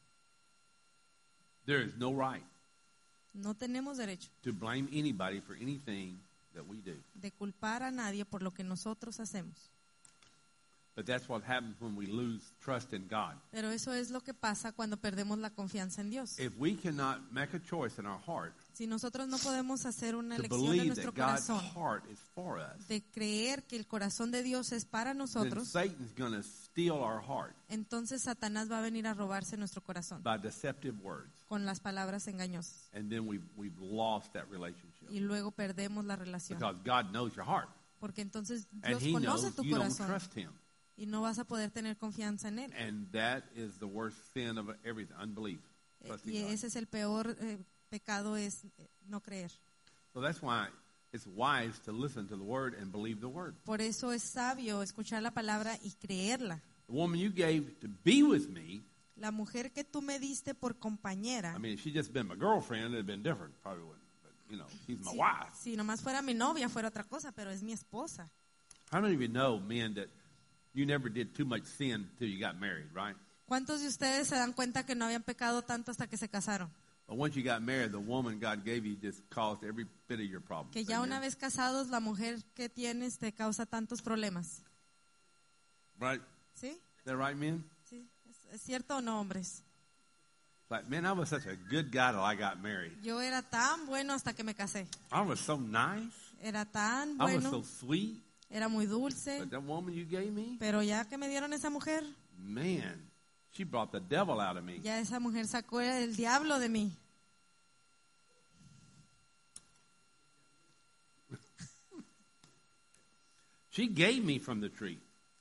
There is no right No tenemos derecho to blame anybody for anything that we do. de culpar a nadie por lo que nosotros hacemos. But that's what happens when we lose trust in God. Pero eso es lo que pasa cuando perdemos la confianza en Dios. If we cannot make a choice in our heart Si nosotros no podemos hacer una to elección en believe nuestro that God's corazón heart is for us, de creer que el corazón de Dios es para then nosotros, Satan's going to steal our heart entonces Satanás va a venir a robarse nuestro corazón by deceptive words. con las palabras engañosas. And then we've, we've lost that relationship. Y luego perdemos la relación. Because God knows your heart. Porque entonces And Dios he knows conoce tu you don't corazón trust him. y no vas a poder tener confianza en él. And that is the worst sin of everything, unbelief. Eh, trusting Y God. ese es el peor eh, pecado, es eh, no creer. So that's why it's wise to listen to the word and believe the word. Por eso es sabio escuchar la palabra y creerla. The woman you gave to be with me, La mujer que tú me diste por compañera, I mean, if she'd just been my girlfriend, it'd have been different. Probably wouldn't. But, you know, she's my si, wife. si nomás fuera mi novia, fuera otra cosa, pero es mi esposa. How many of you know, men, that you never did too much sin until you got married, right? ¿Cuántos de ustedes se dan cuenta que no habían pecado tanto hasta que se casaron? But once you got married, the woman God gave you just caused every bit of your problems. Que ya Amen? una vez casados, la mujer que tienes te causa tantos problemas. Right? ¿Sí? Is that right, men? ¿Sí? ¿Es, es cierto o no, hombres? Like, man, I was such a good guy till I got married. Yo era tan bueno hasta que me casé. I was so nice. Era tan I was bueno, so sweet. era muy dulce, But that woman you gave me, pero ya que me dieron esa mujer, man, she brought the devil out of me. ya esa mujer sacó el diablo de mí. She gave me from the tree.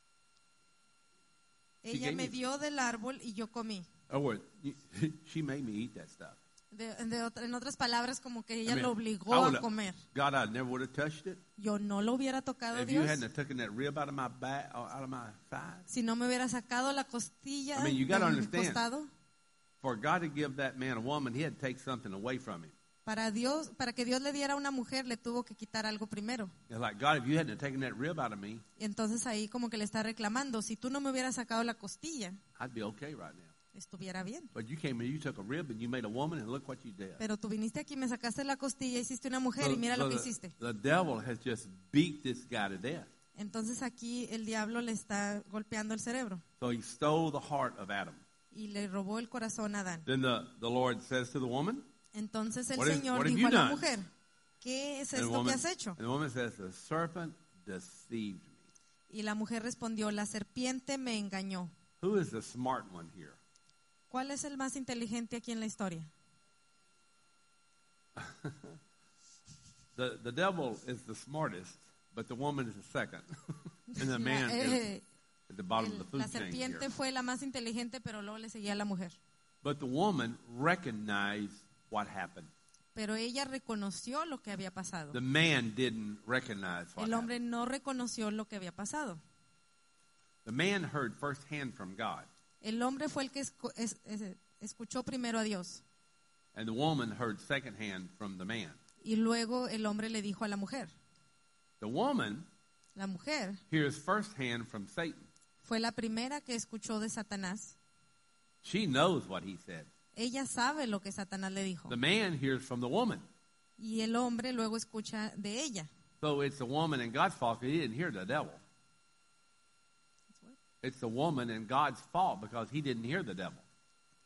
Ella gave me me- dio del árbol y yo comí. Oh, well, she made me eat that stuff. De, de otra- en otras palabras, como que ella I mean, lo obligó I a would've- comer. God, I never would have touched it. Yo no lo hubiera tocado, If you Dios, hadn't have taken that rib out of my back, out of my side, si no me hubiera sacado la costilla I mean, you gotta de mi understand. costado. for God to give that man a woman, he had to take something away from him. Para Dios, para que Dios le diera a una mujer, le tuvo que quitar algo primero. It's like, God, if you hadn't have taken that rib out of me, Y entonces ahí como que le está reclamando, si tú no me hubieras sacado la costilla, I'd be okay right now. estuviera bien. But you came and you took a rib and you made a woman, and look what you did. Pero tú viniste aquí, me sacaste la costilla, hiciste una mujer So- y mira so lo que the, hiciste. the devil has just beat this guy to death. Entonces aquí el diablo le está golpeando el cerebro So he stole the heart of Adam. y le robó el corazón a Adán. Then the, the Lord says to the woman, Entonces el What is- Señor what have dijo you a la done? mujer, ¿qué es and the esto que woman, has hecho? and the woman says, the serpent deceived me. Y la mujer respondió, la serpiente me engañó. Who is the smart one here? ¿Cuál es el más inteligente aquí en la historia? The, the devil is the smartest, but the woman is the second. and the man La- is eh, at the bottom el- of the food la chain here. serpiente fue la más inteligente, pero luego le seguía a la mujer. But the woman recognized what happened. Pero ella reconoció lo que había pasado. The man didn't recognize what El hombre happened. no reconoció lo que había pasado. The man heard firsthand from God, El hombre fue el que escu- es- es- escuchó primero a Dios. and the woman heard secondhand from the man. Y luego el hombre le dijo a la mujer. The woman La mujer hears firsthand from Satan. fue la primera que escuchó de Satanás. She knows what he said. Ella sabe lo que Satanás le dijo. The man hears from the woman. Y el hombre luego escucha de ella. So it's the woman and God's fault because he didn't hear the devil. It's the woman and God's fault because he didn't hear the devil.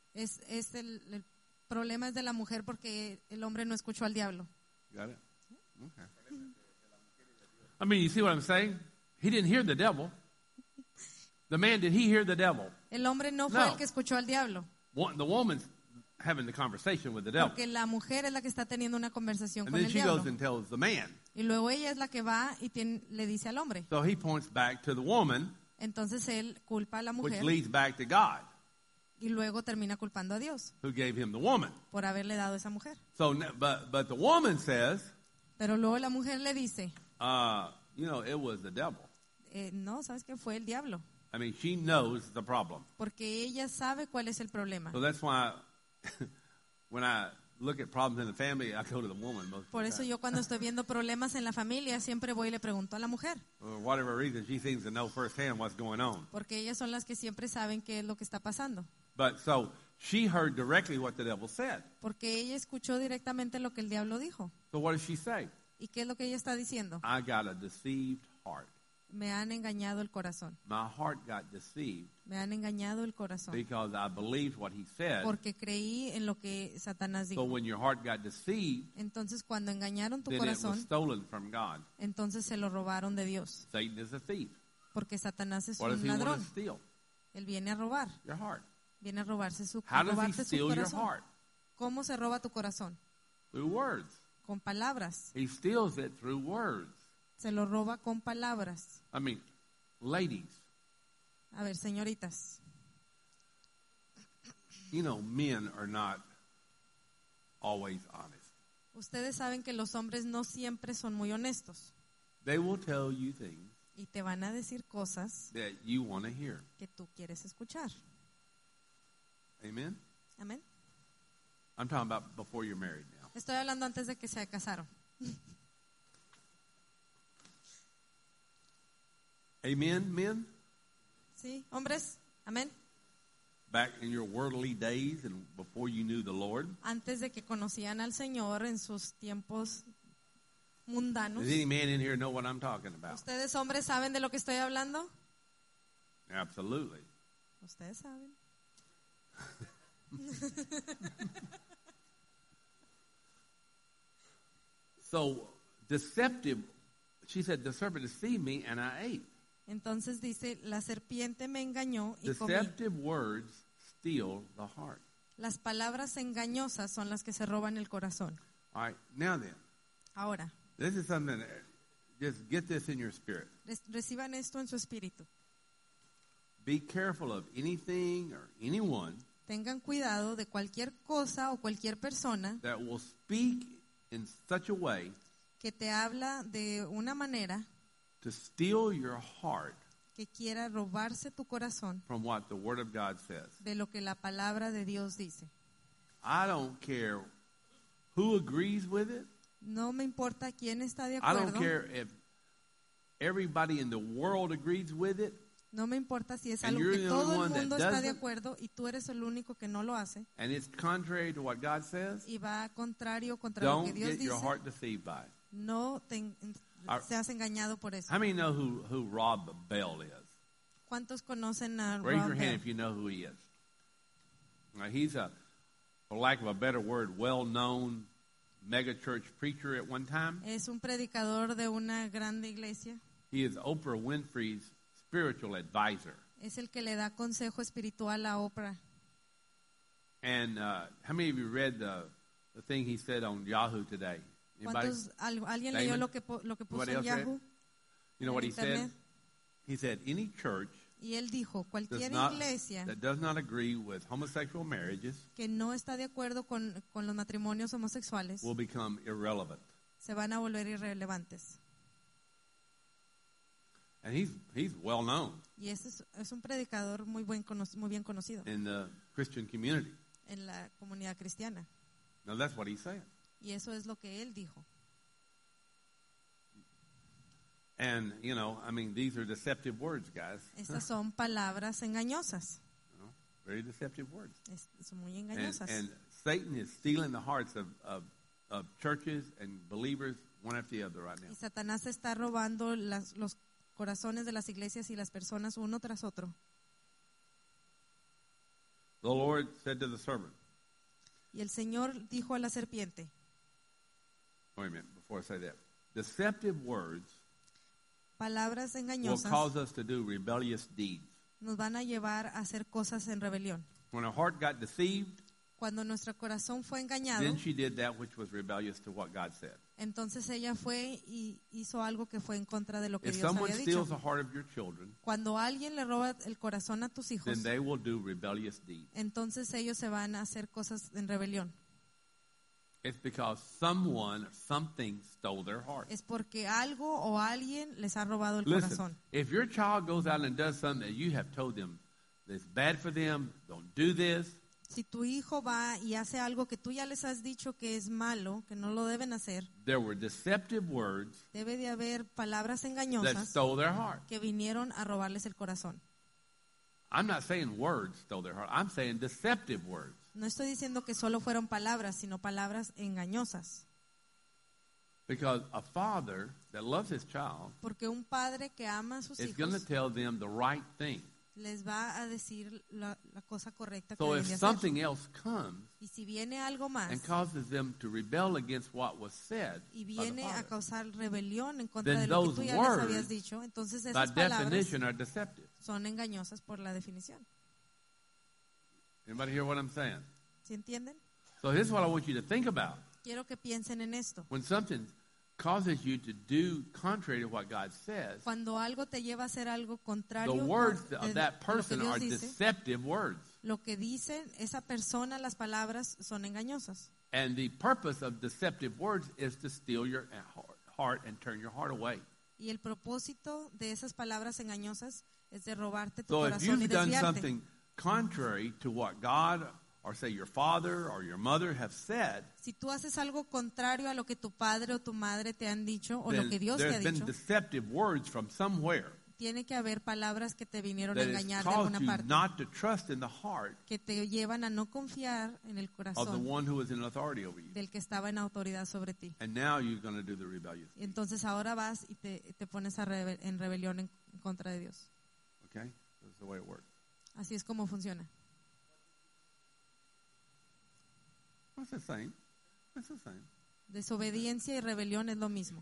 Es, es el, el problema es de la mujer porque el hombre no escuchó al diablo. Got it? Okay. I mean, you see what I'm saying? He didn't hear the devil. The man, did he hear the devil? El hombre no fue No. el que escuchó al diablo, One, the woman's having the conversation with the devil. porque la mujer es la que está teniendo una conversación And con then el she diablo. goes and tells the man. Y luego ella es la que va y tiene- le dice al hombre. So he points back to the woman, Entonces él culpa a la which mujer leads back to God, y luego termina culpando a Dios who gave him the woman. por haberle dado esa mujer. So, n- but but the woman says, Pero luego la mujer le dice, uh, you know, it was the devil. eh, no, ¿sabes qué? Fue el diablo. I mean, she knows the problem. Porque ella sabe cuál es el problema. So that's why when I look at problems in the family, I go to the woman most Por of eso the time. yo cuando estoy viendo problemas en la familia siempre voy y le pregunto a la mujer. For whatever reason, she seems to know firsthand what's going on. Porque ellas son las que siempre saben qué es lo que está pasando. But so she heard directly what the devil said. Porque ella escuchó directamente lo que el diablo dijo. So what does she say? ¿Y qué es lo que ella está diciendo? I got a deceived heart. Me han engañado el corazón. My heart got deceived Me han engañado el corazón. because I believed what he said. Porque creí en lo que Satanás So dijo. when your heart got deceived, Entonces cuando engañaron tu then it was corazón, stolen from God. entonces se lo robaron de Dios. Satan is a thief. Porque Satanás es What does un he want ladrón. to steal? Él viene a robar. Your heart. Viene a robarse su, How does he robarse su steal your corazón. heart? ¿Cómo se roba tu corazón? Through words. Con palabras. He steals it through words. Se lo roba con palabras. I mean, ladies, A ver, señoritas, you know, men are not always honest. ustedes saben que los hombres no siempre son muy honestos They will tell you things y te van a decir cosas that you want to hear. que tú quieres escuchar. Amen? Amén. I'm talking about before you're married now. Estoy hablando antes de que se casaron. Amen, men? ¿Sí? Hombres, amén. Back in your worldly days and before you knew the Lord. Antes de que conocían al Señor en sus tiempos mundanos. Does any man in here know what I'm talking about? ¿Ustedes hombres saben de lo que estoy hablando? Absolutely. Ustedes saben. So, deceptive, she said, the serpent deceived me and I ate. Entonces dice, la serpiente me engañó y comí. Deceptive words steal the heart. Las palabras engañosas son las que se roban el corazón. All right, now then, Ahora, this is something that, just get this in your spirit. res- reciban esto en su espíritu. Be careful of anything or anyone Tengan cuidado de cualquier cosa o cualquier persona that will speak in such a way que te habla de una manera to steal your heart que quiera robarse tu corazón from what the Word of God says. de lo que la palabra de Dios dice. I don't care who agrees with it. No me importa quién está de I don't acuerdo. care if everybody in the world agrees with it. No me importa si es And algo you're que the todo only el one that mundo está de doesn't. acuerdo y tú eres el único que no lo hace And it's contrary to what God says. y va contrario contra lo que Don't Dios get your dice. heart deceived by it. No te en- Our- seas engañado por eso. How many know who, who Rob Bell is? ¿Cuántos conocen a Raise Rob your hand Bell? if you know who he is. Now, he's a, for lack of a better word, well-known megachurch preacher at one time. Es un predicador de una grande iglesia. He is Oprah Winfrey's spiritual advisor. Es el que le da consejo espiritual a Oprah. And uh, how many of you read the, the thing he said on Yahoo today? Anybody? ¿Cuántos, al- ¿Alguien leyó Damon? lo que, po- lo que puso Anybody en else read? Yahoo? You know what he en said? internet? He said, any church Y él dijo, does cualquier not, iglesia that does not agree with homosexual marriages que no está de acuerdo con, con los matrimonios homosexuales will become irrelevant. se van a volver irrelevantes. And he's, he's well known Y ese es, es un predicador muy, buen cono- muy bien conocido in the Christian community. en la comunidad cristiana. Now, that's what he's saying. Y eso es lo que él dijo. And, you know, I mean, these are deceptive words, guys. Estas son palabras engañosas. You know, very deceptive words. Es- son muy And, engañosas. and Satan is stealing the hearts of, of, of churches and believers one after the other right now. Y Satanás está robando las, los corazones de las iglesias y las personas uno tras otro. The Lord said to the serpent, Y el Señor dijo a la serpiente, wait a minute, before I say that. Deceptive words palabras will engañosas cause us to do rebellious deeds. nos van a llevar a hacer cosas en rebelión. When her heart got deceived, Cuando nuestro corazón fue engañado, then she did that which was rebellious to what God said. entonces ella fue y hizo algo que fue en contra de lo que If Dios someone había steals dicho. the heart of your children, Cuando alguien le roba el corazón a tus hijos, then they will do rebellious deeds. entonces ellos se van a hacer cosas en rebelión. It's because someone or something stole their heart. Es porque algo o alguien les ha robado el Listen, corazón. if your child goes out and does something that you have told them that's bad for them, don't do this, Si tu hijo va y hace algo que tú ya les has dicho que es malo, que no lo deben hacer, there were deceptive words debe de haber palabras that engañosas stole their heart. que vinieron a robarles el corazón. I'm not saying words stole their heart. I'm saying deceptive words. No estoy diciendo que solo fueron palabras, sino palabras engañosas. Because a father that loves his child Porque un padre que ama a sus is going to hijos tell them the right thing. les va a decir la, la cosa correcta que So deben if de hacer. something else comes Y si viene algo más and causes them to rebel against what was said y by the viene a father, causar rebelión en contra then de lo que those tú ya les words, habías dicho, entonces by esas palabras definition, are deceptive. son engañosas por la definición. Anybody hear what I'm saying? ¿Sí entienden? So here's what I want you to think about. Quiero que piensen en esto. When something causes you to do contrary to what God says, Cuando algo te lleva a hacer algo the contrario words de- of de that lo que person Dios are dice, deceptive words. lo que dicen esa persona, las palabras son engañosas. And the purpose of deceptive words is to steal your heart and turn your heart away. Y el propósito de esas palabras engañosas es de robarte tu So if corazón y you've done desviarte. something contrary to what God or say your father or your mother have said, Si tú haces algo contrario a lo que tu padre o tu madre te han dicho o lo then que Dios te ha there's been dicho, deceptive words from somewhere tiene que haber palabras que te vinieron a that has engañar de caused alguna you parte, not to trust in the heart que te llevan a no confiar en el of the corazón one who is in authority over you. del que estaba en autoridad sobre ti. And now you're going to do the rebellious. Y entonces ahora vas y te, te pones a rebe- en rebelión en, en contra de Dios. Okay? That's the way it works. Así es como funciona. It's the same. It's the same. Desobediencia y rebelión es lo mismo.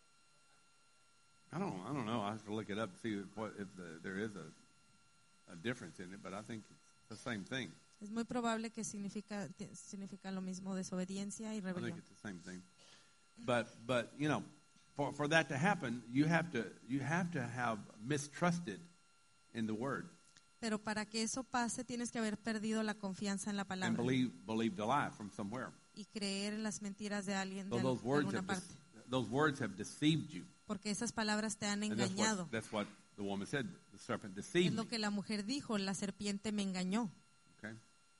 I don't. I don't know. I have to look it up to see if, what, if the, there is a, a difference in it, but I think it's the same thing. Es muy probable que significa, te- significa lo mismo, desobediencia y I think rebelión. it's the same thing. But but you know, for for that to happen, you have to you have to have mistrusted in the word Pero para que eso pase, tienes que haber perdido la confianza en la and palabra believe believed a lie from somewhere. y creer en las mentiras de alguien de, So al- those de words alguna have parte. dece- those words have deceived you. Porque esas palabras te han And that's engañado. what, that's what the woman said. The serpent Es deceived lo me. que la mujer dijo, la serpiente me engañó. Okay.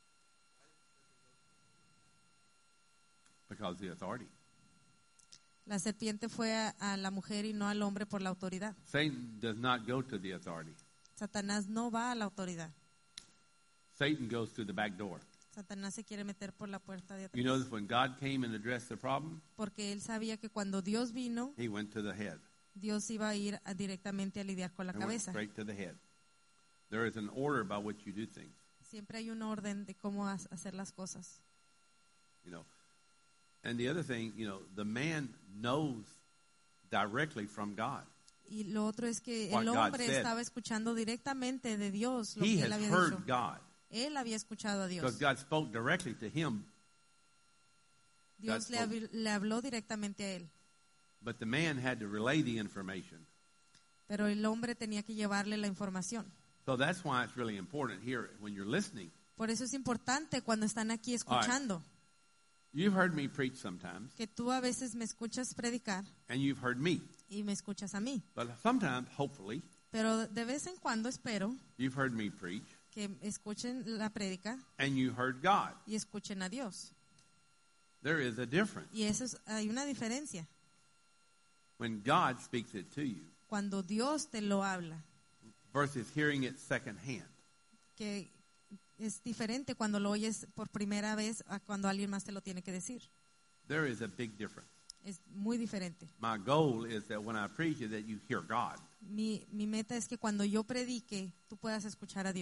Because the authority. La serpiente fue a, a la mujer y no al hombre por la autoridad. Satan does not go to the authority. Satanás no va a la autoridad. Satan goes through the back door. Satanás se quiere meter por la puerta de You atrás. notice when God came and addressed the problem, Porque él sabía que cuando Dios vino, he went to the head. Dios iba a ir a- directamente a lidiar con la He went cabeza. straight to the head. There is an order by which you do things. Siempre hay un orden de cómo ha- hacer las cosas. You know. And the other thing, you know, the man knows directly from God. Y lo otro es que What el God hombre said. estaba escuchando directamente de Dios lo He que él has había heard dicho. God Él había escuchado a because Dios. God spoke directly to him, Dios le, spoke. habl- le habló directamente a él. but the man had to relay the information. Pero el hombre tenía que llevarle la información. So that's why it's really important here when you're listening. Por eso es importante cuando están aquí escuchando, You've heard me preach sometimes, que tú a veces me escuchas predicar and you've heard me. y me escuchas a mí. But sometimes, hopefully, Pero de vez en cuando espero you've heard me preach, que escuchen la prédica and you heard God. y escuchen a Dios. There is a difference. Y eso es, hay una diferencia. When God speaks it to you Cuando Dios te lo habla, versus hearing it secondhand. que es diferente cuando lo oyes por primera vez a cuando alguien más te lo tiene que decir. There is a big difference. Es muy diferente. My goal is that when I preach it, that you hear God. Mi, mi meta es que cuando yo predique, tú puedas escuchar a Dios.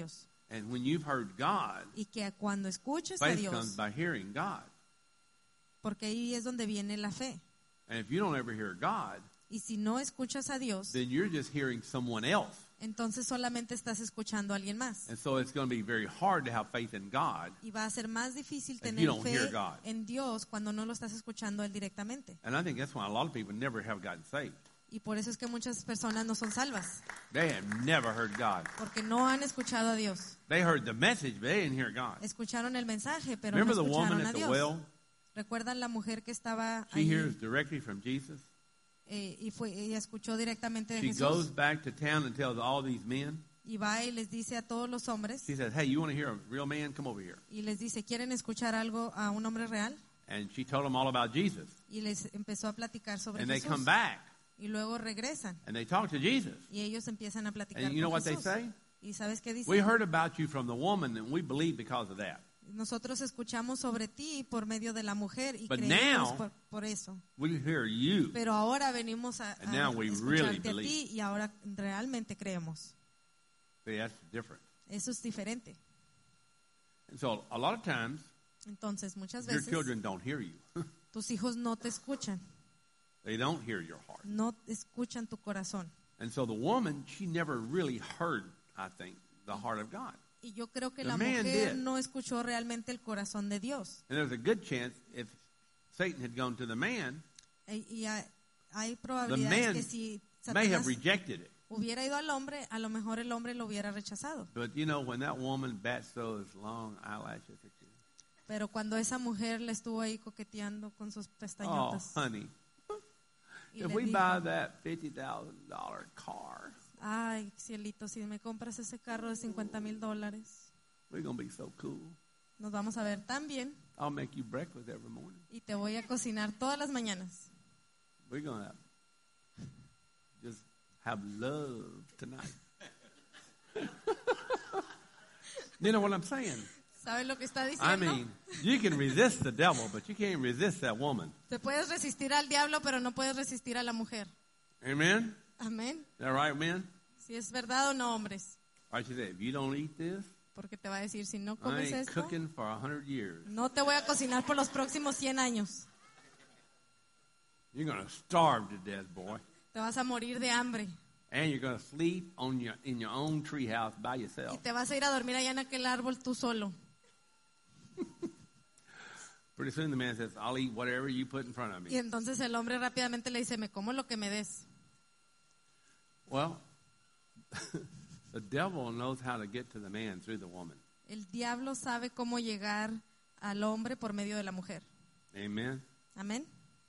And when you've heard God, Y que cuando escuches a faith comes Dios, by hearing God. porque ahí es donde viene la fe. And if you don't ever hear God, Y si no escuchas a Dios, then you're just hearing someone else. entonces solamente estás escuchando a alguien más. And so it's going to be very hard to have faith in God. Y va a ser más difícil If you tener don't hear fe God. en Dios cuando no lo estás escuchando a Él directamente. And I think that's why a lot of people never have gotten saved. Y por eso es que muchas personas no son salvas, They have never heard God. porque no han escuchado a Dios. They heard the message, but they didn't hear God. Escucharon el mensaje, pero Remember no the woman escucharon a at the Dios. well? ¿Recuerdan la mujer que estaba She ahí hears directly from Jesus. eh, y fue, ella escuchó directamente de She Jesús? goes back to town and tells all these men. Y va y les dice a todos los hombres, She says, hey, you want to hear a real man? Come over here. y les dice, ¿quieren escuchar algo a un hombre real? And she told them all about Jesus. Y les empezó a platicar sobre And they Jesús. come back Y luego regresan and they talk to Jesus. y ellos empiezan a platicar And you know con what they Jesús. say? ¿Y sabes qué dicen? We heard about you from the woman and we believe because of that. Nosotros escuchamos sobre ti por medio de la mujer y But creímos now- por, por eso. We hear you. Pero ahora venimos a, And a now we really escucharte a believe. ti y ahora realmente creemos. See, that's different. Eso es diferente. And so a lot of times, Entonces, muchas your veces children don't hear you. tus hijos no te escuchan, They don't hear your heart. no escuchan tu corazón. And so the woman, she never really heard, I think, the heart of God. Y yo creo que The la man mujer did. no escuchó realmente el corazón de Dios. And there's a good chance if Satan had gone to the man, E- Y hay, hay the probabilidades man que si may have Satanás rejected it. hubiera ido al hombre, a lo mejor el hombre lo hubiera rechazado. But you know, when that woman bats those long eyelashes at you, Pero cuando esa mujer le estuvo ahí coqueteando con sus oh, pestañotas honey, y if le we dijo, buy that fifty thousand dollars car, ay, cielito, si me compras ese carro de cincuenta mil dólares, we're going to be so cool. nos vamos a ver tan bien I'll make you breakfast every morning. y te voy a cocinar todas las mañanas. We're going to just have love tonight. You know what I'm saying? ¿Sabes lo que está I diciendo? mean, you can resist the devil, but you can't resist that woman. Te puedes resistir al diablo, pero no puedes resistir a la mujer. Amen? Amén. Is that right, men? Si es verdad o no, hombres. Or she said, if you don't eat this, Porque te va a decir, si no I comes ain't esto, cooking for a hundred years. no te voy a cocinar por los próximos cien años. You're going to starve to death, boy. Te vas a morir de hambre. And you're going to sleep on your, in your own treehouse by Y yourself. te vas a ir a dormir allá en aquel árbol tú solo. Pretty soon the man says, I'll eat whatever you put in front of Y me. entonces el hombre rápidamente le dice, me como lo que me des. Well, the devil knows how to get to the man through the woman. El diablo sabe cómo llegar al hombre por medio de la mujer. Amen? Amén.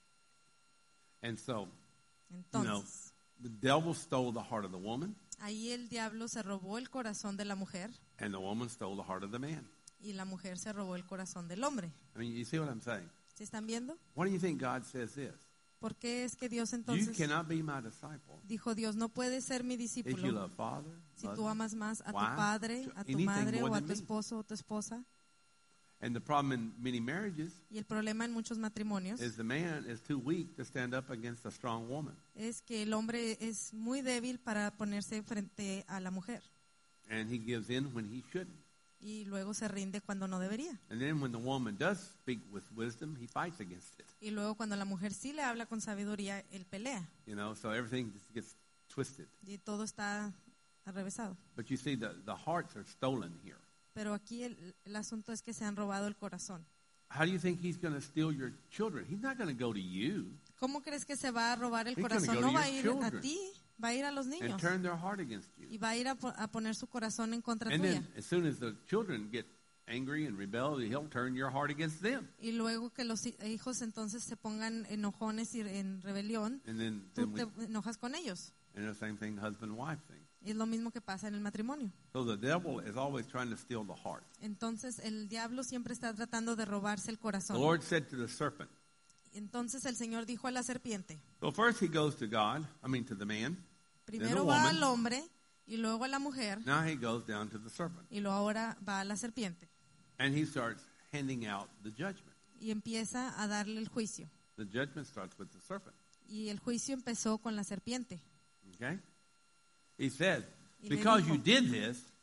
And so, you know, Entonces, the devil stole the heart of the woman, ahí el diablo se robó el corazón de la mujer and the woman stole the heart of the man. y la mujer se robó el corazón del hombre. I mean, you see what I'm saying? ¿Sí están viendo? Why do you think God says this? ¿Por qué es que Dios You entonces cannot be my disciple dijo, Dios no puede ser mi if you discípulo love father, si tú mother, amas más a tu wife, padre, a tu anything madre more o a than tu me. esposo o tu esposa? And the problem in many marriages Y el problema en muchos matrimonios is the man is too weak to stand up against a strong woman. es que el hombre es muy débil para ponerse frente a la mujer And he gives in when he shouldn't. y luego se rinde cuando no debería. And then when the woman does speak with wisdom, he fights against it. Y luego cuando la mujer sí le habla con sabiduría, él pelea You know, so everything just gets twisted. y todo está arrevesado. But you see, the, the hearts are stolen here. Pero aquí el, el asunto es que se han robado el corazón. How do you think he's going to steal your children? He's not going to go to you ¿Cómo crees que se va a robar el He's gonna corazón? go No to va a your ir a children. ti, va a ir a los and niños. turn their heart against you. Y va a ir a, po- a poner su corazón en contra And tuya. then as soon as the children get angry and rebel, he'll turn your heart against them. Y luego que los hi- hijos entonces se pongan enojones y en rebelión, And then, tú then we, te enojas con ellos. and the same thing, husband-wife thing. Y es lo mismo que pasa en el matrimonio. So the devil is always trying to steal the heart. Entonces el diablo siempre está tratando de robarse el The corazón. Lord said to the serpent, Entonces el Señor dijo a la serpiente, so first he goes to God, I mean to the man. primero the va woman. al hombre y luego a la mujer Now he goes down to the serpent. y luego ahora va a la serpiente And he starts handing out the judgment. y empieza a darle el juicio. The judgment starts with the serpent. Y el juicio empezó con la serpiente. Okay? He said, Y le because dijo, you did this,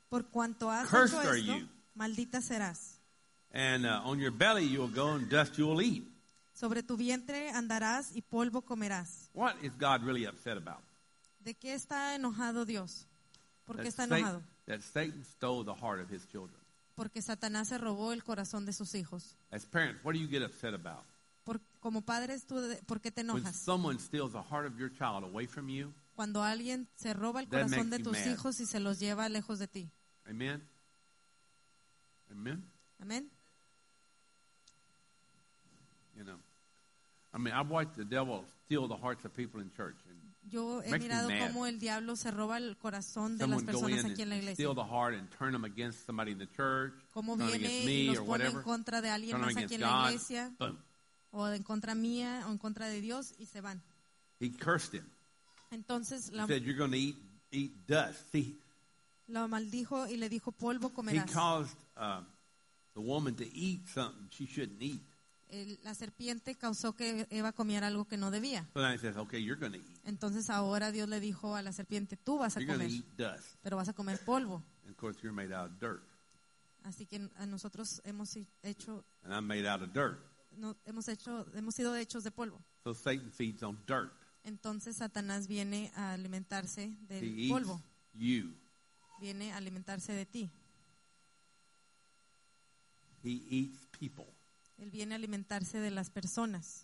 Por cuanto has Cursed hecho are esto, you. maldita serás. And uh, on your belly you will go, and dust you will eat. Sobre tu vientre andarás y polvo comerás. What is God really upset about? ¿De qué está enojado Dios? ¿Por qué That está Satan- enojado? that Satan stole the heart of his children. Porque Satanás se robó el corazón de sus hijos. As parents, what do you get upset about? Por, como padres, ¿tú de- ¿por qué te When enojas? someone steals the heart of your child away from you, Cuando alguien se roba el That corazón makes de you tus mad. hijos y se los lleva lejos de ti. amen? Amen? Amén. You know, I mean, I've watched the devil steal the hearts of people in church. And Yo he Makes me mirado mad. cómo el diablo se roba el corazón de las someone go in personas and aquí en la iglesia. steal the heart and turn them against somebody in the church, Cómo turn them viene against y me los or pone en whatever, contra de alguien turn them más aquí against en la God. iglesia Boom. o en contra mía o en contra de Dios y se van. He cursed him. Entonces He la, said, "You're going to eat eat dust." See, la maldijo y le dijo, polvo he comerás. caused uh, the woman to eat something she shouldn't eat. El- la serpiente causó que Eva comiera algo que no debía. So now he says, "Okay, you're going to eat. Entonces ahora Dios le dijo a la serpiente, tú vas a You're going to comer, eat dust." pero vas a comer polvo. And of course, you're made out of dirt, Así que a nosotros hemos hecho, and I'm made out of dirt. no, hemos hecho, hemos sido hechos de polvo. So Satan feeds on dirt. Entonces Satanás viene a alimentarse He del eats polvo, you. viene a alimentarse de ti. He eats people. Él viene a alimentarse de las personas.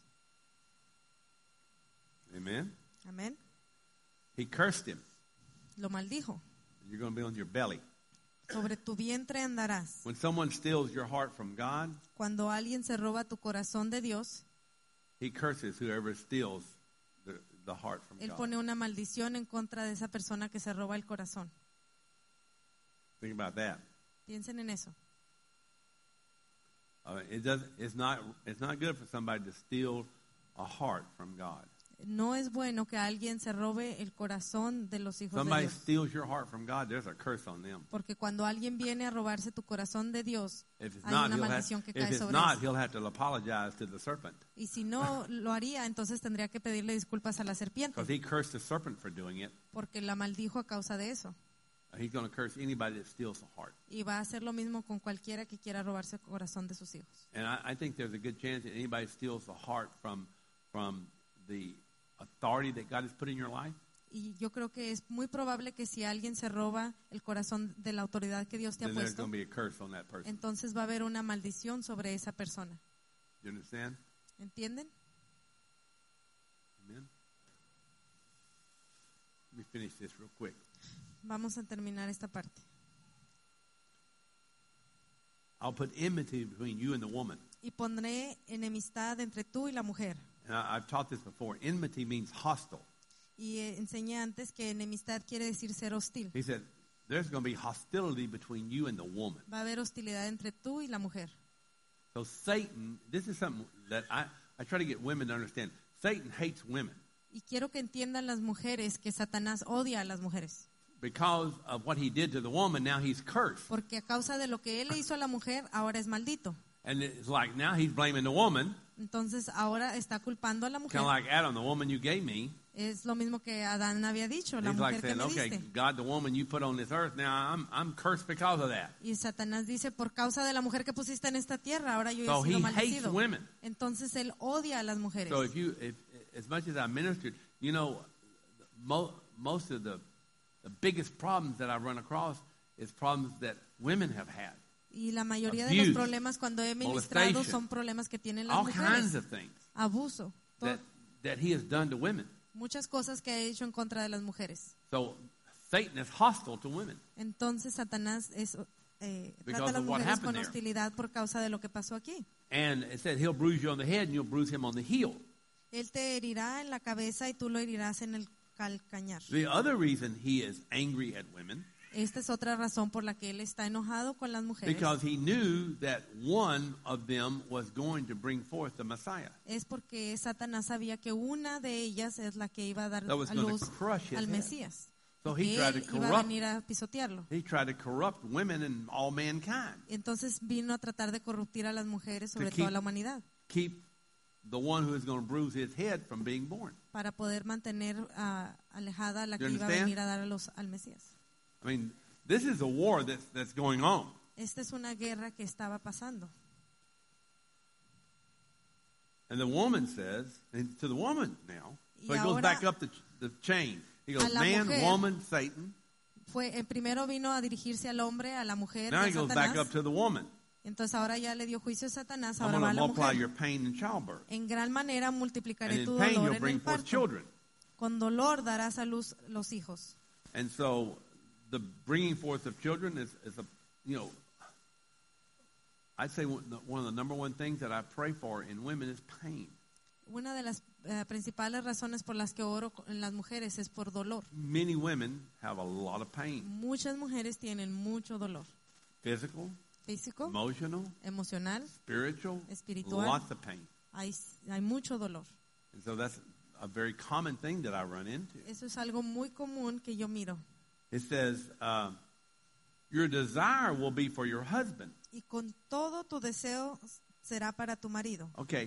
Amen. Amén. He cursed him. Lo maldijo. You're going to be on your belly. Sobre tu vientre andarás. When someone steals your heart from God, Cuando alguien se roba tu corazón de Dios, he curses whoever steals the, the heart from Él God. pone una maldición en contra de esa persona que se roba el corazón. Think about that. Piensen en eso. Uh, it does. It's not. It's not good for somebody to steal a heart from God. No es bueno que alguien se robe el corazón de los hijos de Somebody Dios. steals your heart from God, there's a curse on them. Porque cuando alguien viene a robarse tu corazón de Dios, If it's hay not, una he'll have, maldición que if cae it's sobre not, él. he'll have to apologize to the serpent Y si no lo haría, entonces tendría que pedirle disculpas a la serpiente, because he cursed the serpent for doing it. porque la maldijo a causa de eso. He's going to curse anybody that steals the heart. Y va a hacer lo mismo con cualquiera que quiera robarse el corazón de sus hijos. And I, I think there's a good chance that anybody steals the heart from from the authority that God has put in your life. Y yo creo que es muy probable que si alguien se roba el corazón de la autoridad que Dios te ha Then there's puesto, going to be a curse on that person. entonces va a haber una maldición sobre esa persona. You understand? ¿Entienden? Amen. Let me finish this real quick. Vamos a terminar esta parte. I'll put enmity between you and the woman. Y pondré enemistad entre tú y la mujer. And I, I've taught this before. Enmity means hostile. Y eh, enseñé antes que enemistad quiere decir ser hostil. He said, there's going to be hostility between you and the woman. Va a haber hostilidad entre tú y la mujer. So Satan, this is something that I, I try to get women to understand. Satan hates women Y quiero que entiendan las mujeres que Satanás odia a las mujeres. because of what he did to the woman. Now he's cursed. Porque a causa de lo que él le hizo a la mujer, ahora es maldito. And it's like now he's blaming the woman, Entonces ahora está culpando a la mujer. kind of like Adam, the woman you gave me. Es lo mismo que Adán había dicho, la He's like mujer que saying, me okay, diste. God, the woman you put on this earth, now I'm, I'm cursed because of that. Y Satanás dice, por causa de la mujer que pusiste en esta tierra, ahora yo So he sido he hates maldecido. women. Entonces él odia a las mujeres. So if you, if, as much as I ministered, you know, mo- most of the, the biggest problems that I run across is problems that women have had. Y la mayoría de Abuse, los problemas cuando he ministrado molestation, son problemas que tienen las All kinds mujeres. of things Abuso. to- that, that he has done to women. Muchas cosas que ha hecho en contra de las mujeres. So Satan is hostile to women. Entonces Satanás es, eh, Because trata a las of what mujeres happened con there. hostilidad por causa de lo que pasó aquí. And it said he'll bruise you on the head and you'll bruise him on the heel. Él te herirá en la cabeza y tú lo herirás en el calcañar. The other reason he is angry at women, Esta es otra razón por la que él está enojado con las mujeres. because he knew that one of them was going to bring forth the Messiah. Es porque Satanás sabía que una de ellas es la que iba a dar That was a gonna luz crush his al head. Mesías. So Y he que tried él to iba a corrupt- venir a pisotearlo. He tried to corrupt women and all mankind. Entonces vino a tratar de corruptir a las mujeres, sobre To toda keep- la humanidad, Keep the one who is going to bruise his head from being born. para poder mantener ah, alejada a la You que iba a understand? venir a dar a los, al Mesías. I mean, This is a war that's, that's going on. Esta es una guerra que estaba pasando. And the woman says, and to the woman now, so Y he goes ahora, back up the, the chain. He goes, a la man, mujer, woman, Satan. Fue, eh, primero vino a dirigirse al hombre, a la mujer, Now a he goes back up Satanás. to the woman. Entonces ahora ya le dio juicio a Satanás, I'm ahora going va to a la multiply mujer. your pain in childbirth. En gran manera And multiplicaré in tu pain dolor you'll en bring el forth parto. children. Con dolor darás a luz los hijos. And so the bringing forth of children is, is a, you know, I'd say one one of the number one things that I pray for in women is pain. Una de las eh, principales razones por las que oro en las mujeres es por dolor. Many women have a lot of pain. Muchas mujeres tienen mucho dolor. Physical, Físico, emotional, emocional, spiritual, espiritual. lots of pain. Hay, hay mucho dolor. And so that's a very common thing that I run into. Eso es algo muy común que yo miro. It says, uh, your desire will be for your husband. Y con todo tu deseo será para tu marido. Okay.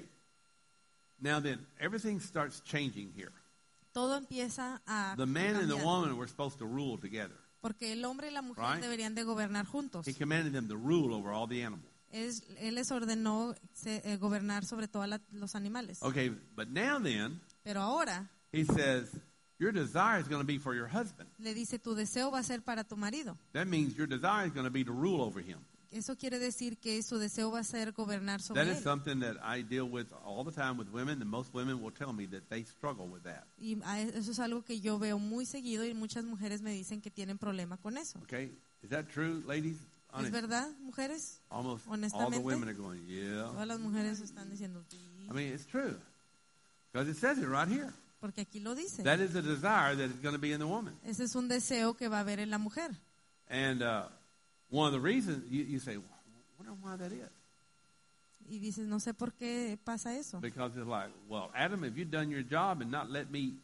Now then, everything starts changing here. Todo empieza a The man and the cambiar. woman were supposed to rule together. Porque el hombre y la mujer Right. deberían de gobernar juntos. He commanded them to rule over all the animals. Es- él les ordenó se- eh, gobernar sobre todos los animales. Okay, but now then, Pero ahora he says, your desire is going to be for your husband. le dice, tu deseo va a ser para tu marido. That means your desire is going to be to rule over him. Eso quiere decir que su deseo va a ser gobernar sobre That is él. something that I deal with all the time with women, and most women will tell me that they struggle with that. Y a- eso es algo que yo veo muy seguido y muchas mujeres me dicen que tienen problema con eso. Okay? Is that true, ladies? ¿Es Honest. verdad, mujeres? Almost all the Honestamente. women are going, yeah. Todas las mujeres están diciendo, sí, I mean, it's true. Because it says it right here. porque aquí lo dice. That is a desire that is going to be in the woman. Ese es un deseo que va a haber en la mujer. And uh, one of the reasons, you, you say, well, I wonder why that is. Y dices, no sé por qué pasa eso. Because it's like, well, Adam, if you'd done your job and not let me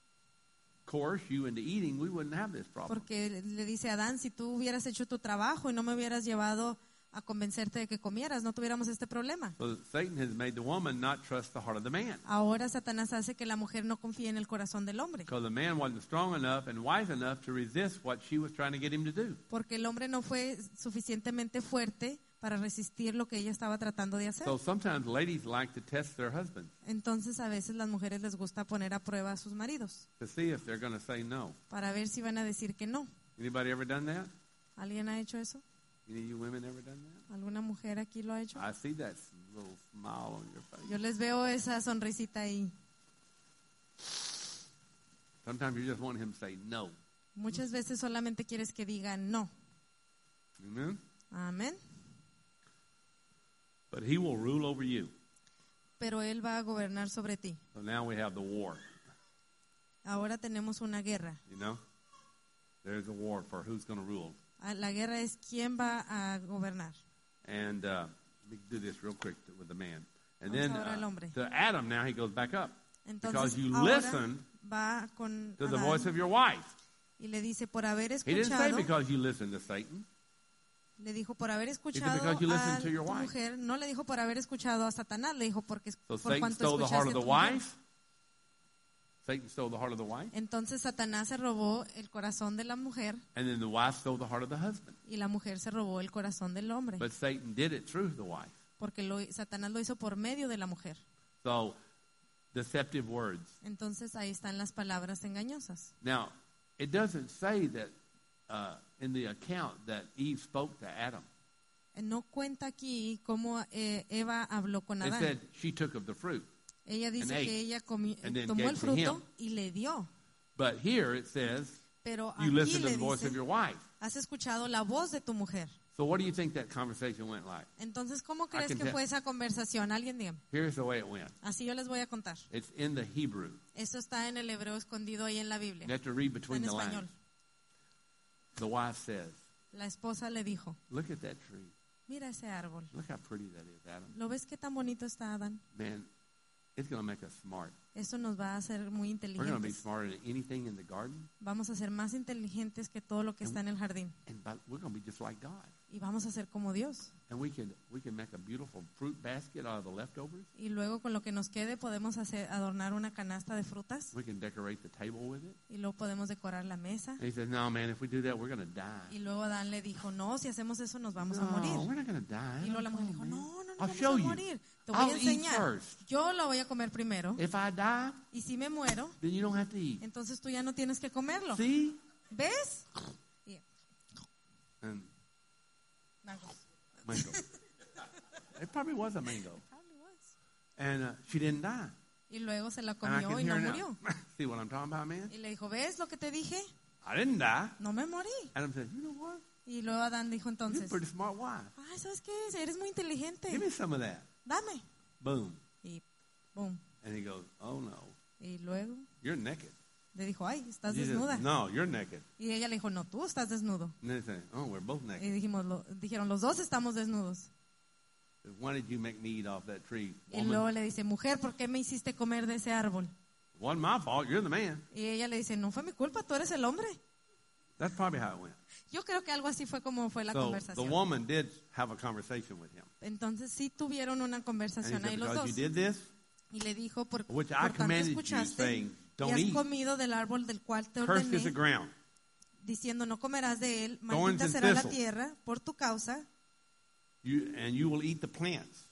coerce you into eating, we wouldn't have this problem. Porque le dice a Adán, si tú hubieras hecho tu trabajo y no me hubieras llevado a convencerte de que comieras, no tuviéramos este problema. So Satan has made the woman not trust the heart of the man. Ahora Satanás hace que la mujer no confíe en el corazón del hombre. Because the man wasn't strong enough and wise enough to resist what she was trying to get him to do. Porque el hombre no fue suficientemente fuerte para resistir lo que ella estaba tratando de hacer. So sometimes ladies like to test their husbands Entonces a veces las mujeres les gusta poner a prueba a sus maridos to see if they're going to say no. para ver si van a decir que no. Anybody ever done that? ¿Alguien ha hecho eso? Any of you women ever done that? ¿Alguna mujer aquí lo ha hecho? I see that little smile on your face. Yo les veo esa sonrisita ahí. Sometimes you just want him to say no. Muchas veces solamente quieres que digan no. Amen? Amén. But he will rule over you. Pero él va a gobernar sobre ti. So now we have the war, Ahora tenemos una guerra. you know? There's a war for who's going to rule. Ah, La guerra es quién va a gobernar. And uh, let me do this real quick with the man. And Vamos then ahora al uh, hombre. to Adam now he goes back up. Entonces Because you ahora listen va con to the Adán voice of your wife. y le dice por haber He didn't say escuchado, because you listen to Satan. le dijo por haber escuchado because you listen a to your tu wife. mujer, no le dijo por haber escuchado a Satanás, le dijo porque So por Satan cuanto stole the heart escuchaste of a the tu mujer. wife. Satan stole the heart of the wife. Entonces Satanás se robó el corazón de la mujer And then the wife stole the heart of the husband. y la mujer se robó el corazón del hombre, But Satan did it through the wife. porque lo, Satanás lo hizo por medio de la mujer. So, deceptive words. Entonces ahí están las palabras engañosas. Now, it doesn't say that uh, in the account that Eve spoke to Adam. No cuenta aquí cómo eh, Eva habló con It Adán. said she took of the fruit. Ella dice and ate, que ella comi- and then tomó gave el to fruto him. y le dio. But here it says Pero you aquí listen to le the voice dice, of your wife. has escuchado la voz de tu mujer. So what do you think that conversation went like? Entonces, ¿cómo crees can que tell. fue esa conversación? Alguien diga. Here's the way it went. Así yo les voy a contar. It's in the Hebrew. Esto está en el hebreo escondido ahí en la Biblia. You have to read Está between en the español. lines. The wife says, La esposa le dijo, look at that tree. mira ese árbol. Look how pretty that is, Adam. ¿Lo ves qué tan bonito está, Adán? Man, it's going to make us smart. Eso nos va a hacer muy We're going to be inteligentes. smarter than anything in the garden. Vamos a ser más inteligentes que todo lo que está en el jardín. And but we're going to be just like God. Y vamos a ser como Dios. And we can we can make a beautiful fruit basket out of the leftovers. Y luego con lo que nos quede podemos hacer adornar una canasta de frutas. We can decorate the table with it. Y luego podemos decorar la mesa. And he says, no, man, if we do that, we're going to die. Y luego Adán le dijo, no, si hacemos eso nos vamos a No, morir. we're not going to die. Y luego la mujer Oh, dijo, man. no, no nos I'll vamos show a you. morir. Te voy I'll a eat enseñar. first. Yo la voy a comer primero. If I die, Y si me muero, then you don't have to eat. entonces tú ya no tienes que comerlo. See? ¿Ves? Y- And mango. mango. It probably was a mango. Probably was. And uh, she didn't die. Y luego se la And I comió can y hear no her murió. now. See what I'm talking about, man? Y le dijo, ¿ves lo que te dije? I didn't die. No me morí. Adam said, you know what? Y luego Adán dijo You're a entonces, pretty smart wife. ay, ¿sabes qué? Eres muy inteligente. Give me some of that. Dame. Boom. Y boom. And he goes, oh, no. Y luego You're naked. le dijo, ay, estás He said, desnuda. no, you're naked. Y ella le dijo, no, tú estás desnudo. And they say, oh, we're both Y naked. dijimos, lo- dijeron, los dos estamos desnudos. Why did you make me eat off that tree, Y woman? luego le dice, mujer, ¿por qué me hiciste comer de ese árbol? It wasn't my fault. You're the man. Y ella le dice, no fue mi culpa, tú eres el hombre. That's probably how it went. Yo creo que algo así fue como fue la So the conversación. woman did have a conversation with him. Entonces sí tuvieron una And he conversación said, ahí los because dos. you did this, Y le dijo, por, which I por tanto commanded you, escuchaste saying, y don't has eat. comido del árbol del cual te Cursed is the ordené, ground. diciendo, no comerás de él, Thorns maldita and será la thistles. tierra por tu causa, You, and you will eat the plants.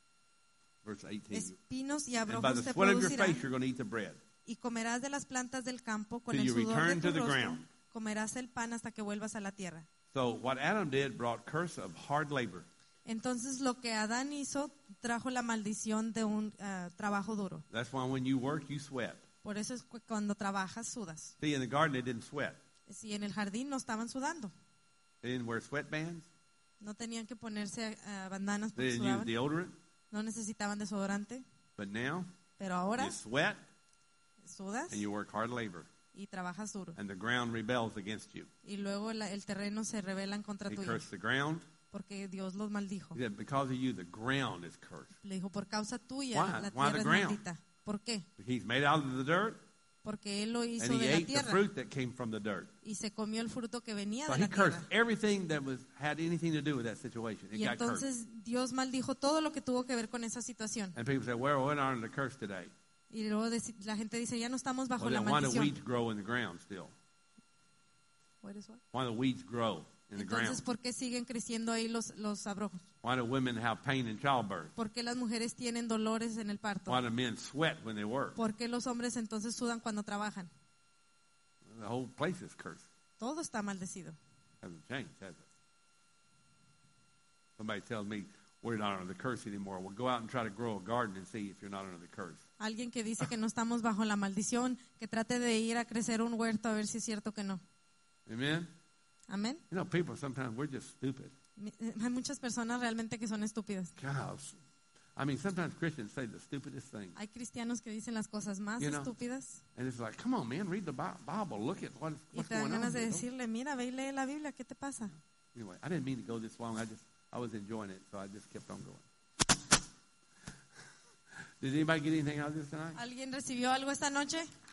Verse eighteen. espinos y And by abrojos the te sweat of your producirán, face, you're going to eat the bread. y comerás de las plantas del campo con Till el you sudor de return tu to the rostro, ground. comerás el pan hasta que vuelvas a la tierra. So what Adam did brought curse of hard labor. Entonces lo que Adán hizo trajo la maldición de un ah, trabajo duro. That's why when you work, you sweat. Por eso es que cuando trabajas sudas. See, in the garden, they didn't sweat. Si en el jardín no estaban sudando, They didn't wear sweatbands. no tenían que ponerse ah, bandanas They porque didn't use sudaban, deodorant. no necesitaban desodorante, But now, pero ahora you sweat sudas and you work hard labor. y trabajas duro. And the ground rebels against you. Y luego la- el terreno se rebela en contra He tuyo, cursed the ground. porque Dios los maldijo. He said, because of you, the ground is cursed. Le dijo, por causa tuya Why? la Why tierra the es ground? maldita. ¿Por qué? He's made out of the dirt, Porque él lo hizo and he de la ate the tierra fruit that came from the dirt. y se comió el fruto que venía So de he la cursed tierra. everything that was had anything to do with that situation. It Y got cursed. entonces Dios maldijo todo lo que tuvo que ver con esa situación. And people say, well, we're not under the curse today. Y luego deci- la gente dice, ya no estamos bajo Well, la then why do maldición. weeds grow in the ground still? What is what? Why do weeds grow in the Entonces, ground? ¿por qué siguen creciendo ahí los, los abrojos? Why do women have pain in childbirth? ¿Por qué las mujeres tienen dolores en el parto? Why do men sweat when they work? ¿Por qué los hombres entonces sudan cuando trabajan? The whole place is cursed. Todo está maldecido. Hasn't changed, has it? Somebody tells me we're not under the curse anymore. Well, go out and try to grow a garden and see if you're not under the curse. Alguien que dice que no estamos bajo la maldición, que trate de ir a crecer un huerto a ver si es cierto que no. Amen? Amén. You know, people sometimes we're just stupid. Mi- eh, Hay muchas personas realmente que son estúpidas. Gosh. I mean, sometimes Christians say the stupidest thing. Hay cristianos que dicen las cosas más You know, estúpidas And it's like, come on, man, read the Bi- Bible. Look at what, y what's te dan going on. ganas de here. decirle, mira, ve y lee la Biblia, ¿qué te pasa? Anyway, I didn't mean to go this long. I just, I was enjoying it, so I just kept on going. Did anybody get anything out of this tonight? ¿Alguien recibió algo esta noche?